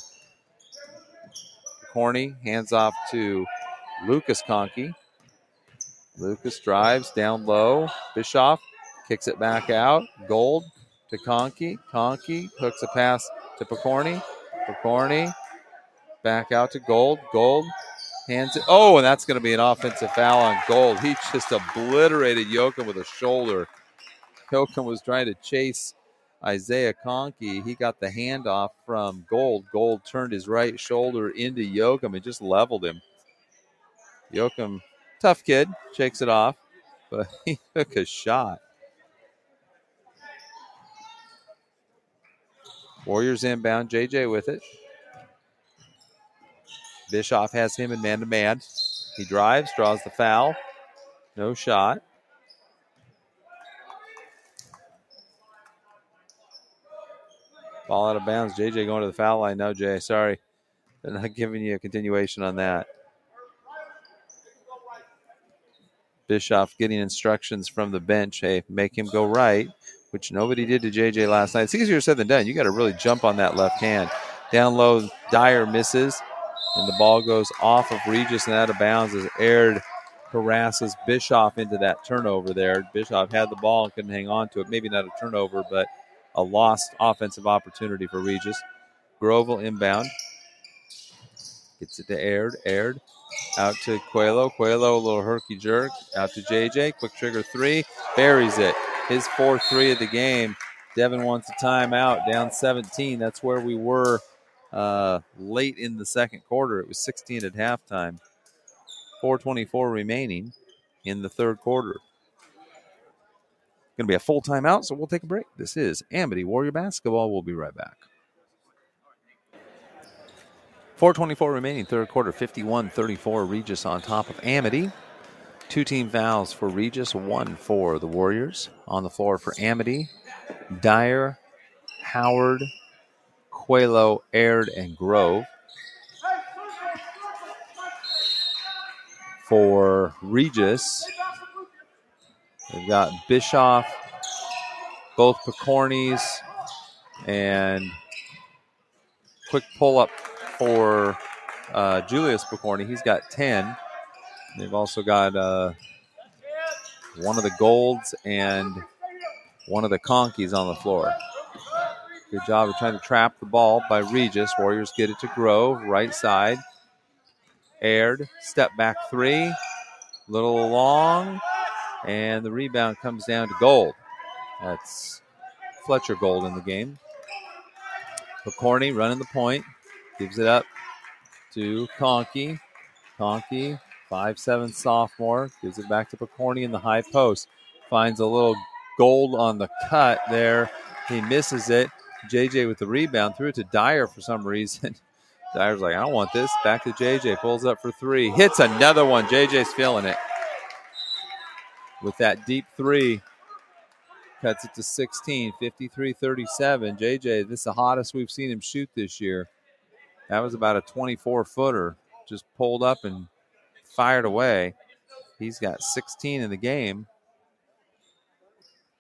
Corney hands off to Lucas Conkey. Lucas drives down low. Bischoff kicks it back out. Gold to Conkey. Conkey hooks a pass to Picorni. Picorni back out to Gold. Gold hands it. Oh, and that's going to be an offensive foul on Gold. He just obliterated Yoakum with a shoulder. Yoakum was trying to chase Isaiah Conkey. He got the handoff from Gold. Gold turned his right shoulder into Yoakum and just leveled him. Yoakum, tough kid, shakes it off, but he took a shot. Warriors inbound, J J with it. Bischoff has him in man-to-man. He drives, draws the foul. No shot. Ball out of bounds. J J going to the foul line. No, Jay, sorry. They're not giving you a continuation on that. Bischoff getting instructions from the bench. Hey, make him go right, which nobody did to J J last night. It's easier said than done. You got to really jump on that left hand. Down low, Dyer misses, and the ball goes off of Regis and out of bounds as Aird harasses Bischoff into that turnover there. Bischoff had the ball and couldn't hang on to it. Maybe not a turnover, but a lost offensive opportunity for Regis. Grovil inbound. Gets it to Aird. Aird out to Coelho. Coelho, a little herky jerk. Out to J J. Quick trigger three. Buries it. His fourth three of the game. Devin wants a timeout. Down seventeen. That's where we were uh, late in the second quarter. It was sixteen at halftime. four twenty-four remaining in the third quarter. Going to be a full timeout, so we'll take a break. This is Amity Warrior Basketball. We'll be right back. four twenty-four remaining, third quarter, fifty-one thirty-four. Regis on top of Amity. Two team fouls for Regis, one for the Warriors. On the floor for Amity, Dyer, Howard, Coelho, Aird, and Grove. For Regis, they've got Bischoff, both Picornis, and quick pull-up for uh, Julius Picorni. He's got ten. They've also got uh, one of the Golds and one of the Conkeys on the floor. Good job of trying to trap the ball by Regis. Warriors get it to Grove, right side. Aird, step back three, little long, and the rebound comes down to Gold. That's Fletcher Gold in the game. Picorni running the point, gives it up to Conkey. Conkey, five seven sophomore, gives it back to Picorni in the high post. Finds a little Gold on the cut there. He misses it. J J with the rebound, threw it to Dyer for some reason. Dyer's like, I don't want this. Back to J J, pulls up for three. Hits another one. J J's feeling it. With that deep three, cuts it to sixteen, fifty-three thirty-seven. J J, this is the hottest we've seen him shoot this year. That was about a twenty-four footer. Just pulled up and fired away. He's got sixteen in the game.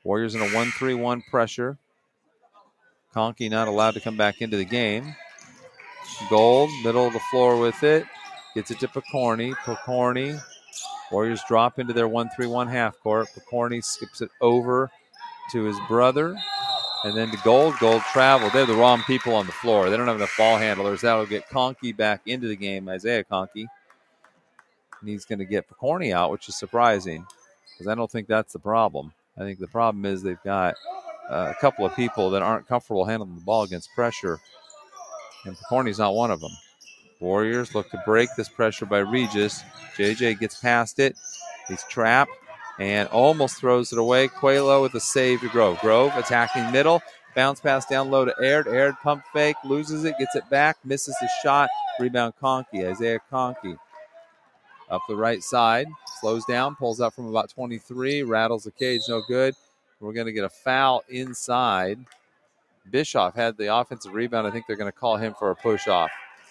Warriors in a one three one pressure. Conkey not allowed to come back into the game. Gold, middle of the floor with it. Gets it to Pokorny. Pokorny. Warriors drop into their one three one half court. Pokorny skips it over to his brother. And then to Gold. Gold traveled. They have the wrong people on the floor. They don't have enough ball handlers. That'll get Conkey back into the game, Isaiah Conkey. And he's going to get Pokorny out, which is surprising because I don't think that's the problem. I think the problem is they've got uh, a couple of people that aren't comfortable handling the ball against pressure. And Pokorny's not one of them. Warriors look to break this pressure by Regis. J J gets past it. He's trapped and almost throws it away. Coelho with a save to Grove. Grove attacking middle. Bounce pass down low to Aird. Aird pump fake. Loses it. Gets it back. Misses the shot. Rebound Conkey. Isaiah Conkey. Up the right side. Slows down. Pulls up from about twenty-three. Rattles the cage. No good. We're going to get a foul inside. Bischoff had the offensive rebound. I think they're going to call him for a push-off.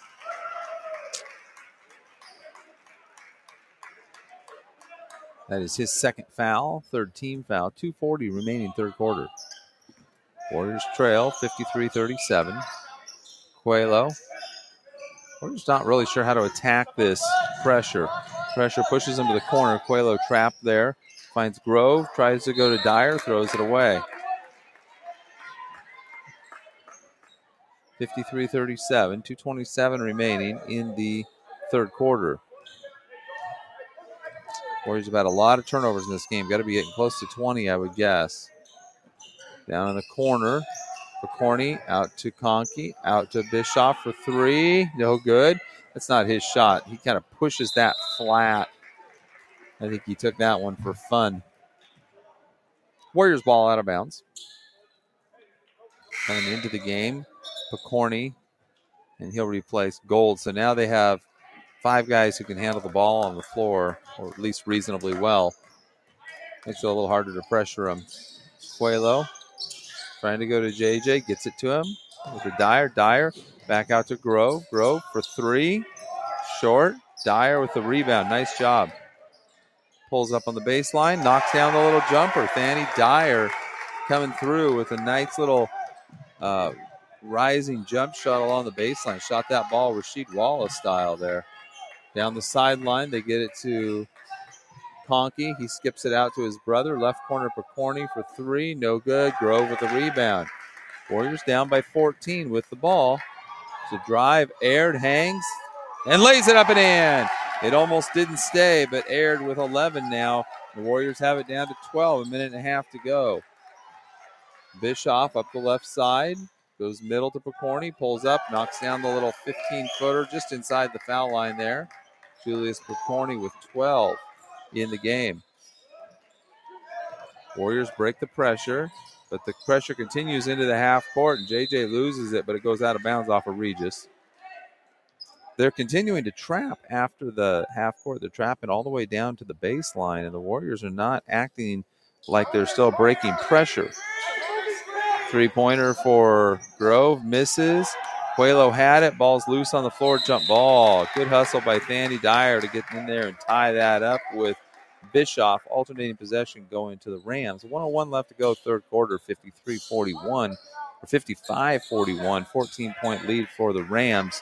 That is his second foul, third team foul. two forty remaining third quarter. Warriors trail fifty-three thirty-seven. Coelho. Warriors not really sure how to attack this pressure. Pressure pushes him to the corner. Coelho trapped there. Finds Grove. Tries to go to Dyer. Throws it away. fifty-three thirty-seven. two twenty-seven remaining in the third quarter. Warriors have had a lot of turnovers in this game. Got to be getting close to twenty, I would guess. Down in the corner. Pokorny out to Conkey. Out to Bischoff for three. No good. That's not his shot. He kind of pushes that flat. I think he took that one for fun. Warriors ball out of bounds. Coming into the game. Pokorny. And he'll replace Gold. So now they have five guys who can handle the ball on the floor, or at least reasonably well. Makes it a little harder to pressure him. Coelho trying to go to J J, gets it to him with a Dyer. Dyer back out to Grove. Grove for three. Short. Dyer with the rebound. Nice job. Pulls up on the baseline, knocks down the little jumper. Fanny Dyer coming through with a nice little uh, rising jump shot along the baseline. Shot that ball Rasheed Wallace style there. Down the sideline, they get it to Conkey. He skips it out to his brother. Left corner Pokorny for three. No good. Grove with the rebound. Warriors down by fourteen with the ball. It's a drive. Aird hangs and lays it up and in. It almost didn't stay, but Aird with eleven now. The Warriors have it down to twelve. A minute and a half to go. Bischoff up the left side. Goes middle to Pokorny. Pulls up. Knocks down the little fifteen-footer just inside the foul line there. Julius Pokorny with twelve in the game. Warriors break the pressure, but the pressure continues into the half court, and J J loses it, but it goes out of bounds off of Regis. They're continuing to trap after the half court. They're trapping all the way down to the baseline, and the Warriors are not acting like they're still breaking pressure. Three-pointer for Grove, misses. Coelho had it. Ball's loose on the floor. Jump ball. Good hustle by Fanny Dyer to get in there and tie that up with Bischoff. Alternating possession going to the Rams. one oh one left to go, third quarter, fifty-three forty-one. Or fifty-five forty-one. fourteen-point lead for the Rams.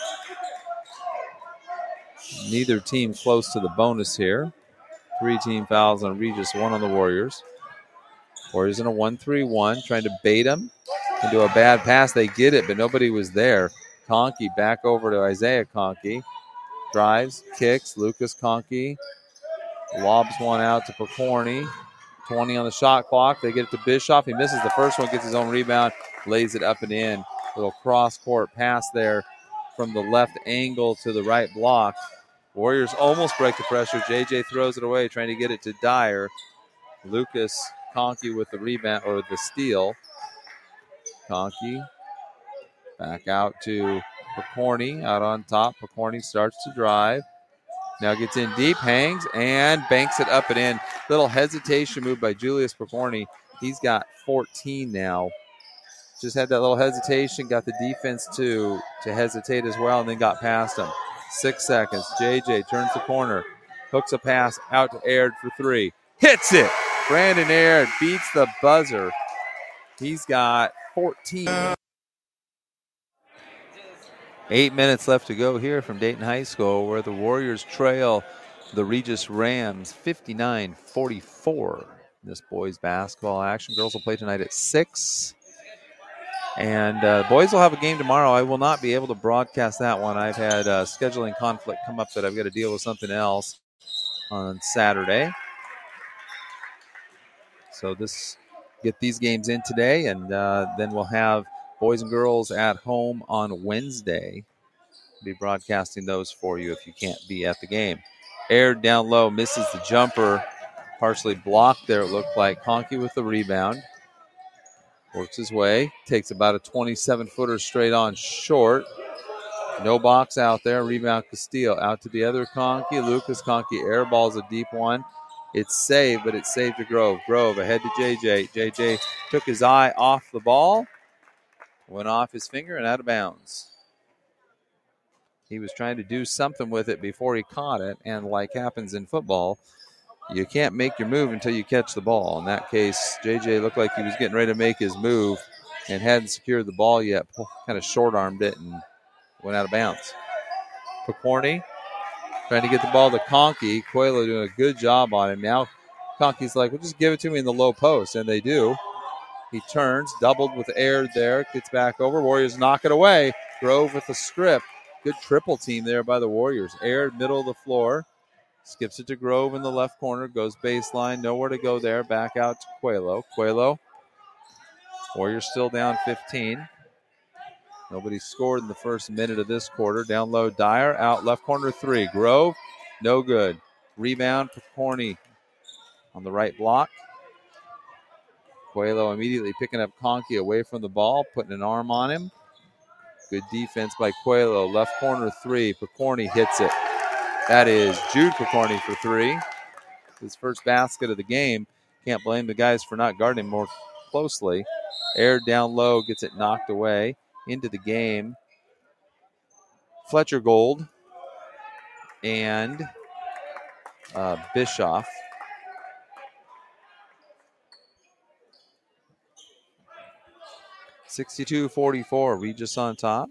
Neither team close to the bonus here. Three team fouls on Regis, one on the Warriors. Warriors in a one three one, trying to bait them into a bad pass. They get it, but nobody was there. Conkey back over to Isaiah Conkey. Drives, kicks. Lucas Conkey lobs one out to Pokorny. twenty on the shot clock. They get it to Bischoff. He misses the first one, gets his own rebound, lays it up and in. Little cross-court pass there from the left angle to the right block. Warriors almost break the pressure. J J throws it away, trying to get it to Dyer. Lucas Conkey with the rebound, or the steal. Conkey back out to Pokorny, out on top. Pokorny starts to drive. Now gets in deep, hangs, and banks it up and in. Little hesitation move by Julius Pokorny. He's got fourteen now. Just had that little hesitation, got the defense to, to hesitate as well, and then got past him. Six seconds. J J turns the corner, hooks a pass out to Aird for three. Hits it! Brandon Aird beats the buzzer. He's got fourteen. Eight minutes left to go here from Dayton High School, where the Warriors trail the Regis Rams fifty-nine forty-four. This boys basketball action. Girls will play tonight at six. And uh, boys will have a game tomorrow. I will not be able to broadcast that one. I've had a scheduling conflict come up that I've got to deal with something else on Saturday. So this get these games in today, and uh, then we'll have boys and girls at home on Wednesday. Be broadcasting those for you if you can't be at the game. Aird down low, misses the jumper, partially blocked there. It looked like Conkey with the rebound. Works his way, takes about a twenty-seven footer straight on short. No box out there. Rebound Castillo out to the other Conkey. Lucas Conkey airballs a deep one. It's saved, but it's saved to Grove. Grove ahead to J J. J J took his eye off the ball, went off his finger and out of bounds. He was trying to do something with it before he caught it, and like happens in football, you can't make your move until you catch the ball. In that case, J J looked like he was getting ready to make his move and hadn't secured the ball yet. Kind of short-armed it and went out of bounds. Picorni trying to get the ball to Conkey. Coelho doing a good job on him. Now Conkey's like, well, just give it to me in the low post, and they do. He turns, doubled with Aird there, gets back over. Warriors knock it away. Grove with the strip. Good triple team there by the Warriors. Aird, middle of the floor. Skips it to Grove in the left corner. Goes baseline. Nowhere to go there. Back out to Coelho. Coelho. Warriors still down fifteen. Nobody scored in the first minute of this quarter. Down low, Dyer. Out left corner three. Grove. No good. Rebound for Picorni on the right block. Coelho immediately picking up Conkey away from the ball. Putting an arm on him. Good defense by Coelho. Left corner three. Picorni hits it. That is Jude Picorni for three. His first basket of the game. Can't blame the guys for not guarding him more closely. Aird down low, gets it knocked away. Into the game, Fletcher Gold and uh, Bischoff. sixty-two forty-four, Regis on top.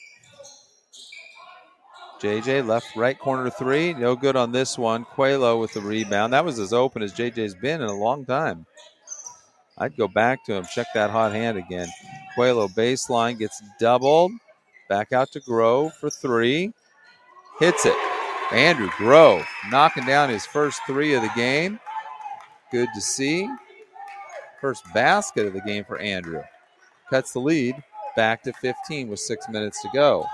J J left right corner three. No good on this one. Coelho with the rebound. That was as open as J J's been in a long time. I'd go back to him, check that hot hand again. Coelho baseline, gets doubled. Back out to Grove for three. Hits it. Andrew Grove knocking down his first three of the game. Good to see. First basket of the game for Andrew. Cuts the lead back to fifteen with six minutes to go.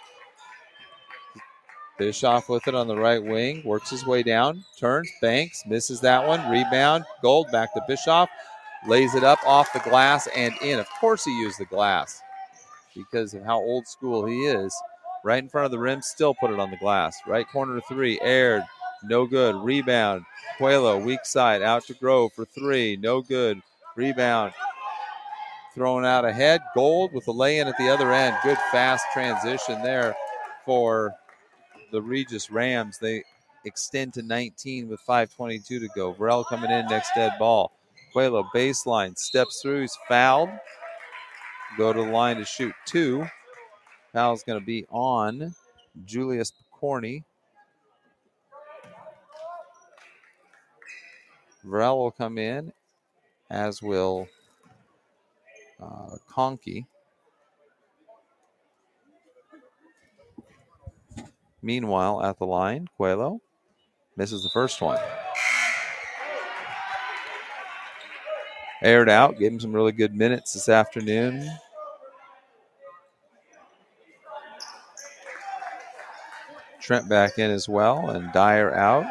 Bischoff with it on the right wing. Works his way down. Turns. Banks. Misses that one. Rebound. Gold back to Bischoff. Lays it up off the glass and in. Of course he used the glass because of how old school he is. Right in front of the rim. Still put it on the glass. Right corner three. Aird. No good. Rebound. Coelho. Weak side. Out to Grove for three. No good. Rebound. Thrown out ahead. Gold with the lay-in at the other end. Good fast transition there for the Regis Rams. They extend to nineteen with five twenty-two to go. Varel coming in next dead ball. Coelho baseline. Steps through. He's fouled. Go to the line to shoot two. Foul's going to be on Julius Picorni. Varel will come in, as will uh, Conkey. Meanwhile, at the line, Coelho misses the first one. Aired out, gave him some really good minutes this afternoon. Trent back in as well, and Dyer out.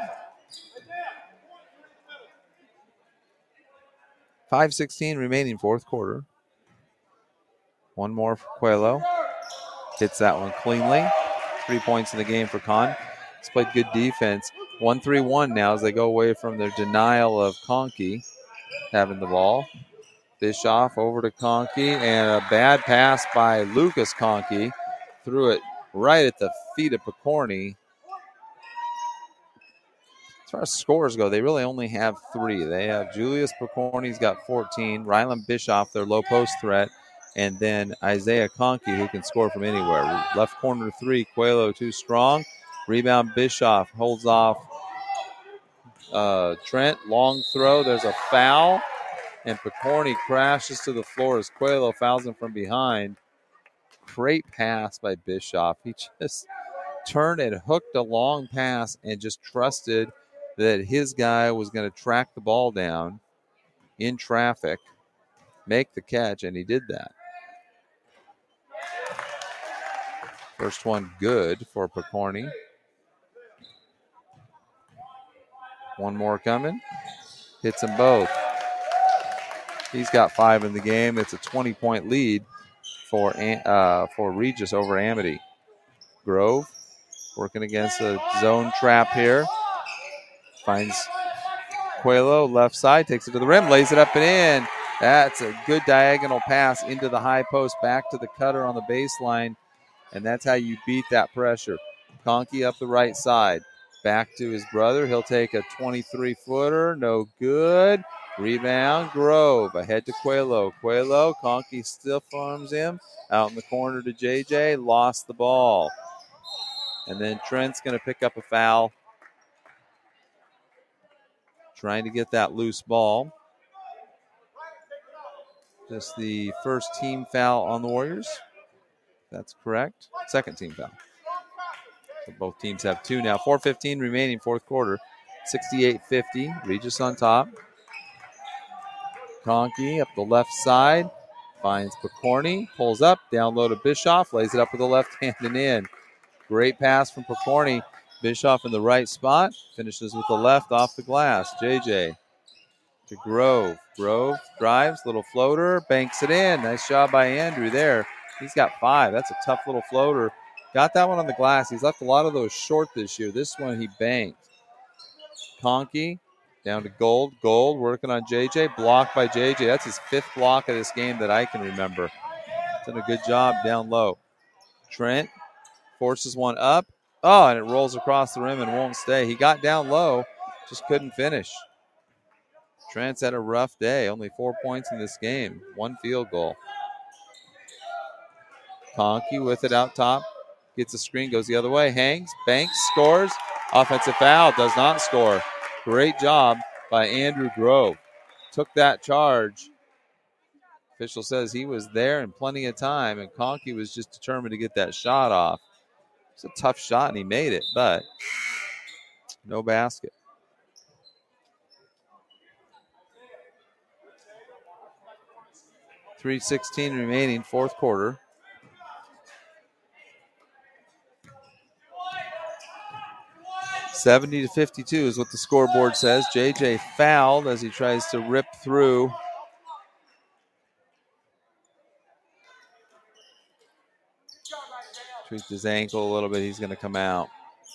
five sixteen remaining fourth quarter. One more for Coelho. Hits that one cleanly. Three points in the game for Con. He's played good defense. one three one now as they go away from their denial of Conkey having the ball. Bischoff over to Conkey, and a bad pass by Lucas Conkey. Threw it right at the feet of Picorni. far as scores go, they really only have three. They have Julius Picorni's got fourteen, Rylan Bischoff, their low post threat, and then Isaiah Conkey, who can score from anywhere. Left corner three, Coelho too strong. Rebound, Bischoff holds off uh, Trent. Long throw. There's a foul, and Picorni crashes to the floor as Coelho fouls him from behind. Great pass by Bischoff. He just turned and hooked a long pass and just trusted that his guy was going to track the ball down in traffic, make the catch, and he did that. First one good for Picorni. One more coming. Hits them both. He's got five in the game. It's a twenty-point lead for uh, for Regis over Amity. Grove working against a zone trap here. Finds Coelho, left side, takes it to the rim, lays it up and in. That's a good diagonal pass into the high post, back to the cutter on the baseline, and that's how you beat that pressure. Conkey up the right side. Back to his brother. He'll take a twenty-three footer. No good. Rebound, Grove. Ahead to Coelho. Coelho, Conkey stiff arms him. Out in the corner to J J. Lost the ball. And then Trent's going to pick up a foul. Trying to get that loose ball. Just the first team foul on the Warriors. That's correct. Second team foul. So both teams have two now. four fifteen remaining, fourth quarter. sixty-eight fifty. Regis on top. Conkey up the left side. Finds Picorni. Pulls up. Down low to Bischoff. Lays it up with the left hand and in. Great pass from Picorni. Bischoff in the right spot. Finishes with the left off the glass. J J to Grove. Grove drives. Little floater. Banks it in. Nice job by Andrew there. He's got five. That's a tough little floater. Got that one on the glass. He's left a lot of those short this year. This one he banked. Conkey down to Gold. Gold working on J J. Blocked by J J. That's his fifth block of this game that I can remember. Done a good job down low. Trent forces one up. Oh, and it rolls across the rim and won't stay. He got down low, just couldn't finish. Trent's had a rough day. Only four points in this game. One field goal. Conkey with it out top. Gets a screen, goes the other way, hangs, banks, scores. Offensive foul, does not score. Great job by Andrew Grove. Took that charge. Official says he was there in plenty of time, and Conkey was just determined to get that shot off. It's a tough shot, and he made it, but no basket. three sixteen remaining, fourth quarter. seventy to fifty-two is what the scoreboard says. J J fouled as he tries to rip through. Tweaked his ankle a little bit. He's going to come out.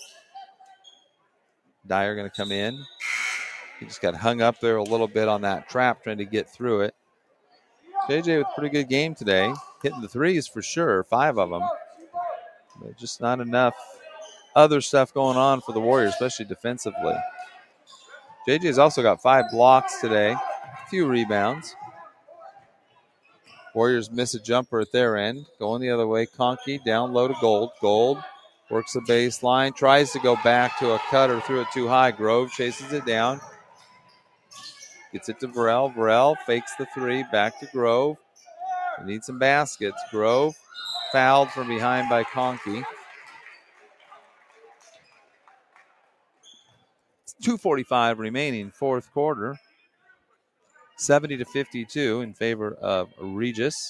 Dyer going to come in. He just got hung up there a little bit on that trap trying to get through it. J J with a pretty good game today. Hitting the threes for sure, five of them. But just not enough other stuff going on for the Warriors, especially defensively. J J's also got five blocks today, a few rebounds. Warriors miss a jumper at their end. Going the other way, Conkey down low to Gold. Gold works the baseline, tries to go back to a cutter, threw it too high. Grove chases it down. Gets it to Varel. Varel fakes the three, back to Grove. They need some baskets. Grove fouled from behind by Conkey. two forty-five remaining, fourth quarter. seventy to fifty-two in favor of Regis.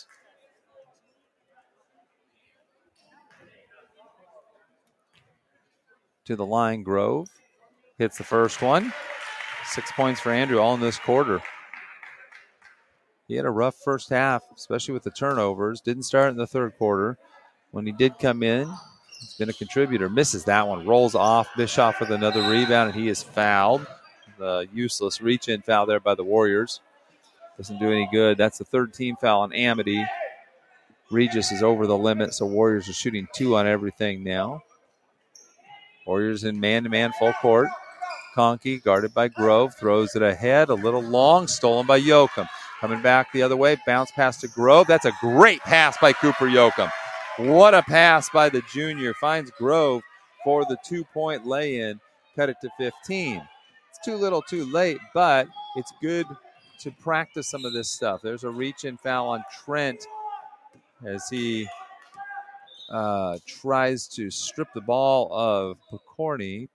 To the line, Grove hits the first one. Six points for Andrew, all in this quarter. He had a rough first half, especially with the turnovers. Didn't start in the third quarter. When he did come in, he's been a contributor. Misses that one. Rolls off. Bischoff with another rebound, and he is fouled. The useless reach-in foul there by the Warriors. Doesn't do any good. That's the third team foul on Amity. Regis is over the limit, so Warriors are shooting two on everything now. Warriors in man-to-man full court. Conkey, guarded by Grove, throws it ahead, a little long, stolen by Yoakum. Coming back the other way, bounce pass to Grove. That's a great pass by Cooper Yoakum. What a pass by the junior. Finds Grove for the two-point lay-in, cut it to fifteen. It's too little too late, but it's good to practice some of this stuff. There's a reach-in foul on Trent as he uh, tries to strip the ball of Pokorny.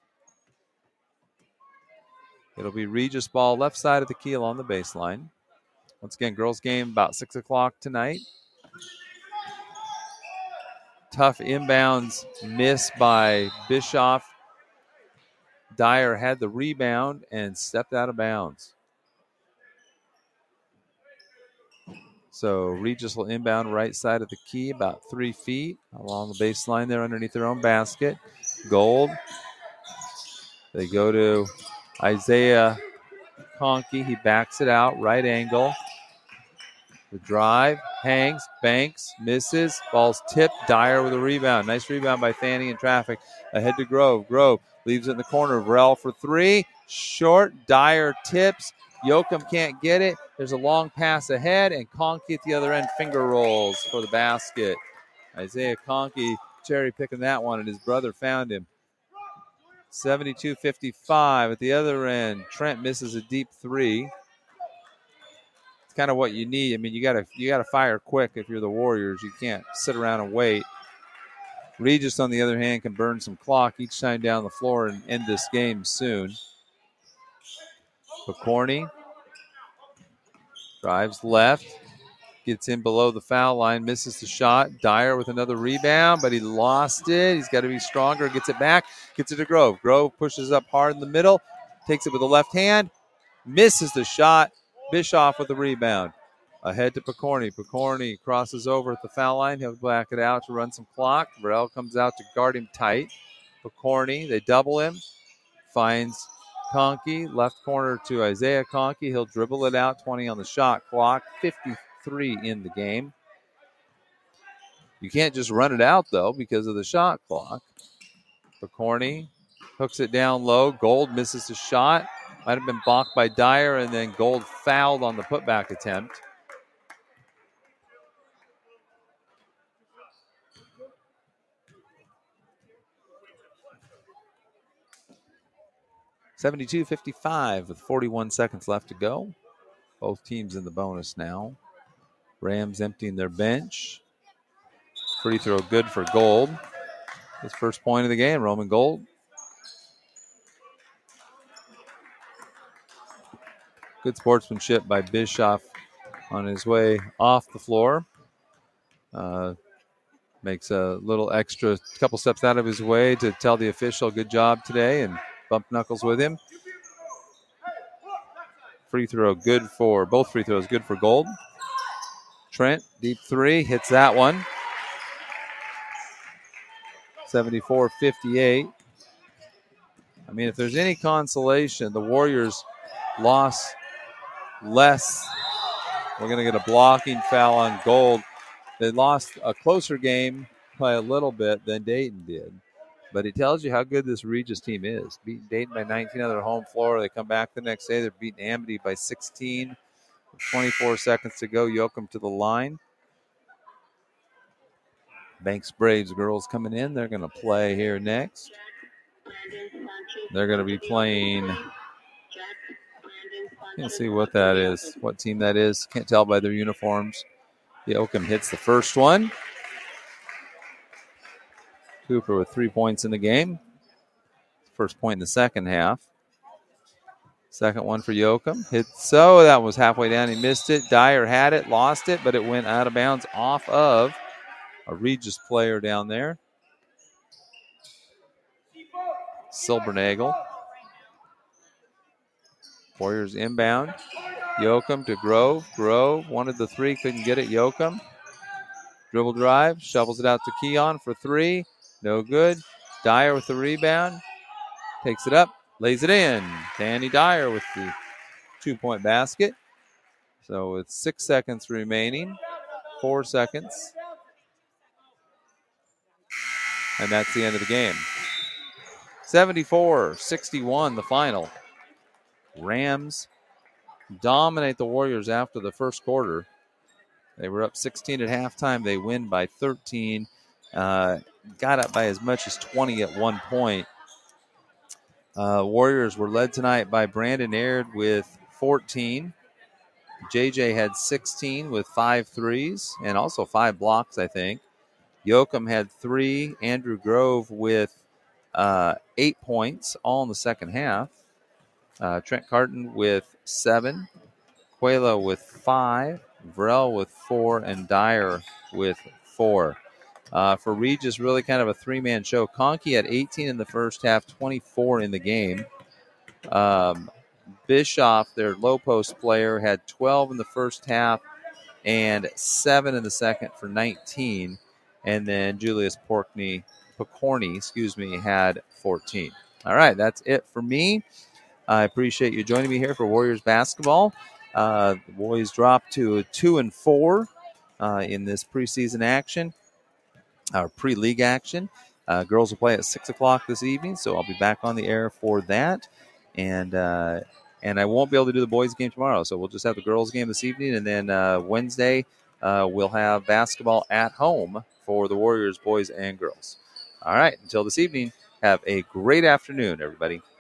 It'll be Regis ball left side of the keel on the baseline. Once again, girls game about six o'clock tonight. Tough inbounds miss by Bischoff. Dyer had the rebound and stepped out of bounds. So Regis will inbound right side of the key, about three feet along the baseline there underneath their own basket. Gold. They go to Isaiah Conkey. He backs it out, right angle. The drive, hangs, banks, misses. Ball's tipped. Dyer with a rebound. Nice rebound by Fanny in traffic. Ahead to Grove. Grove leaves it in the corner. Varell for three. Short. Dyer tips. Yoakum can't get it. There's a long pass ahead, and Conkey at the other end finger rolls for the basket. Isaiah Conkey cherry picking that one, and his brother found him. seventy-two fifty-five at the other end. Trent misses a deep three. It's kind of what you need. I mean, you gotta you gotta fire quick if you're the Warriors. You can't sit around and wait. Regis, on the other hand, can burn some clock each time down the floor and end this game soon. Pokorny drives left, gets in below the foul line, misses the shot. Dyer with another rebound, but he lost it. He's got to be stronger. Gets it back, gets it to Grove. Grove pushes up hard in the middle, takes it with the left hand, misses the shot. Bischoff with the rebound. Ahead to Pokorny. Pokorny crosses over at the foul line. He'll back it out to run some clock. Varell comes out to guard him tight. Pokorny, they double him. Finds Conkey. Left corner to Isaiah Conkey. He'll dribble it out. twenty on the shot clock. fifty-three in the game. You can't just run it out, though, because of the shot clock. Pokorny hooks it down low. Gold misses the shot. Might have been balked by Dyer, and then Gold fouled on the putback attempt. seventy-two fifty-five with forty-one seconds left to go. Both teams in the bonus now. Rams emptying their bench. Free throw good for Gold. His first point of the game, Roman Gold. Good sportsmanship by Bischoff on his way off the floor. Uh, makes a little extra couple steps out of his way to tell the official good job today and bump knuckles with him. Free throw good for, both free throws good for Gold. Trent, deep three, hits that one. seventy-four fifty-eight. I mean, if there's any consolation, the Warriors lost less. We're going to get a blocking foul on Gold. They lost a closer game by a little bit than Dayton did. But it tells you how good this Regis team is. Beating Dayton by nineteen on their home floor. They come back the next day. They're beating Amity by sixteen. With twenty-four seconds to go. Yoakum to the line. Banks Braves girls coming in. They're going to play here next. They're going to be playing. Can't see what that is, what team that is. Can't tell by their uniforms. Yoakum hits the first one. Cooper with three points in the game. First point in the second half. Second one for Yoakum. Hit so that was halfway down. He missed it. Dyer had it, lost it, but it went out of bounds off of a Regis player down there. Silbernagel. Warriors inbound. Yoakum to Grove. Grove wanted the three, couldn't get it. Yoakum. Dribble drive, shovels it out to Keon for three. No good. Dyer with the rebound. Takes it up, lays it in. Danny Dyer with the two-point basket. So with six seconds remaining, four seconds. And that's the end of the game. seventy-four sixty-one, the final. Rams dominate the Warriors after the first quarter. They were up sixteen at halftime. They win by thirteen. Uh, got up by as much as twenty at one point. Uh, Warriors were led tonight by Brandon Aird with fourteen. J J had sixteen with five threes and also five blocks, I think. Yoakum had three. Andrew Grove with uh, eight points, all in the second half. Uh, Trent Carton with seven. Quayla with five. Vrell with four. And Dyer with four. Uh, for Regis, really kind of a three-man show. Conkey had eighteen in the first half, twenty-four in the game. Um, Bischoff, their low-post player, had twelve in the first half and seven in the second for nineteen. And then Julius Porkney, Pokorny, excuse me, had fourteen. All right, that's it for me. I appreciate you joining me here for Warriors basketball. Uh, the boys dropped to two and four uh, in this preseason action, or pre-league action. Uh, girls will play at six o'clock this evening, so I'll be back on the air for that. And uh, and I won't be able to do the boys' game tomorrow, so we'll just have the girls' game this evening. And then uh, Wednesday, uh, we'll have basketball at home for the Warriors, boys and girls. All right, until this evening, have a great afternoon, everybody.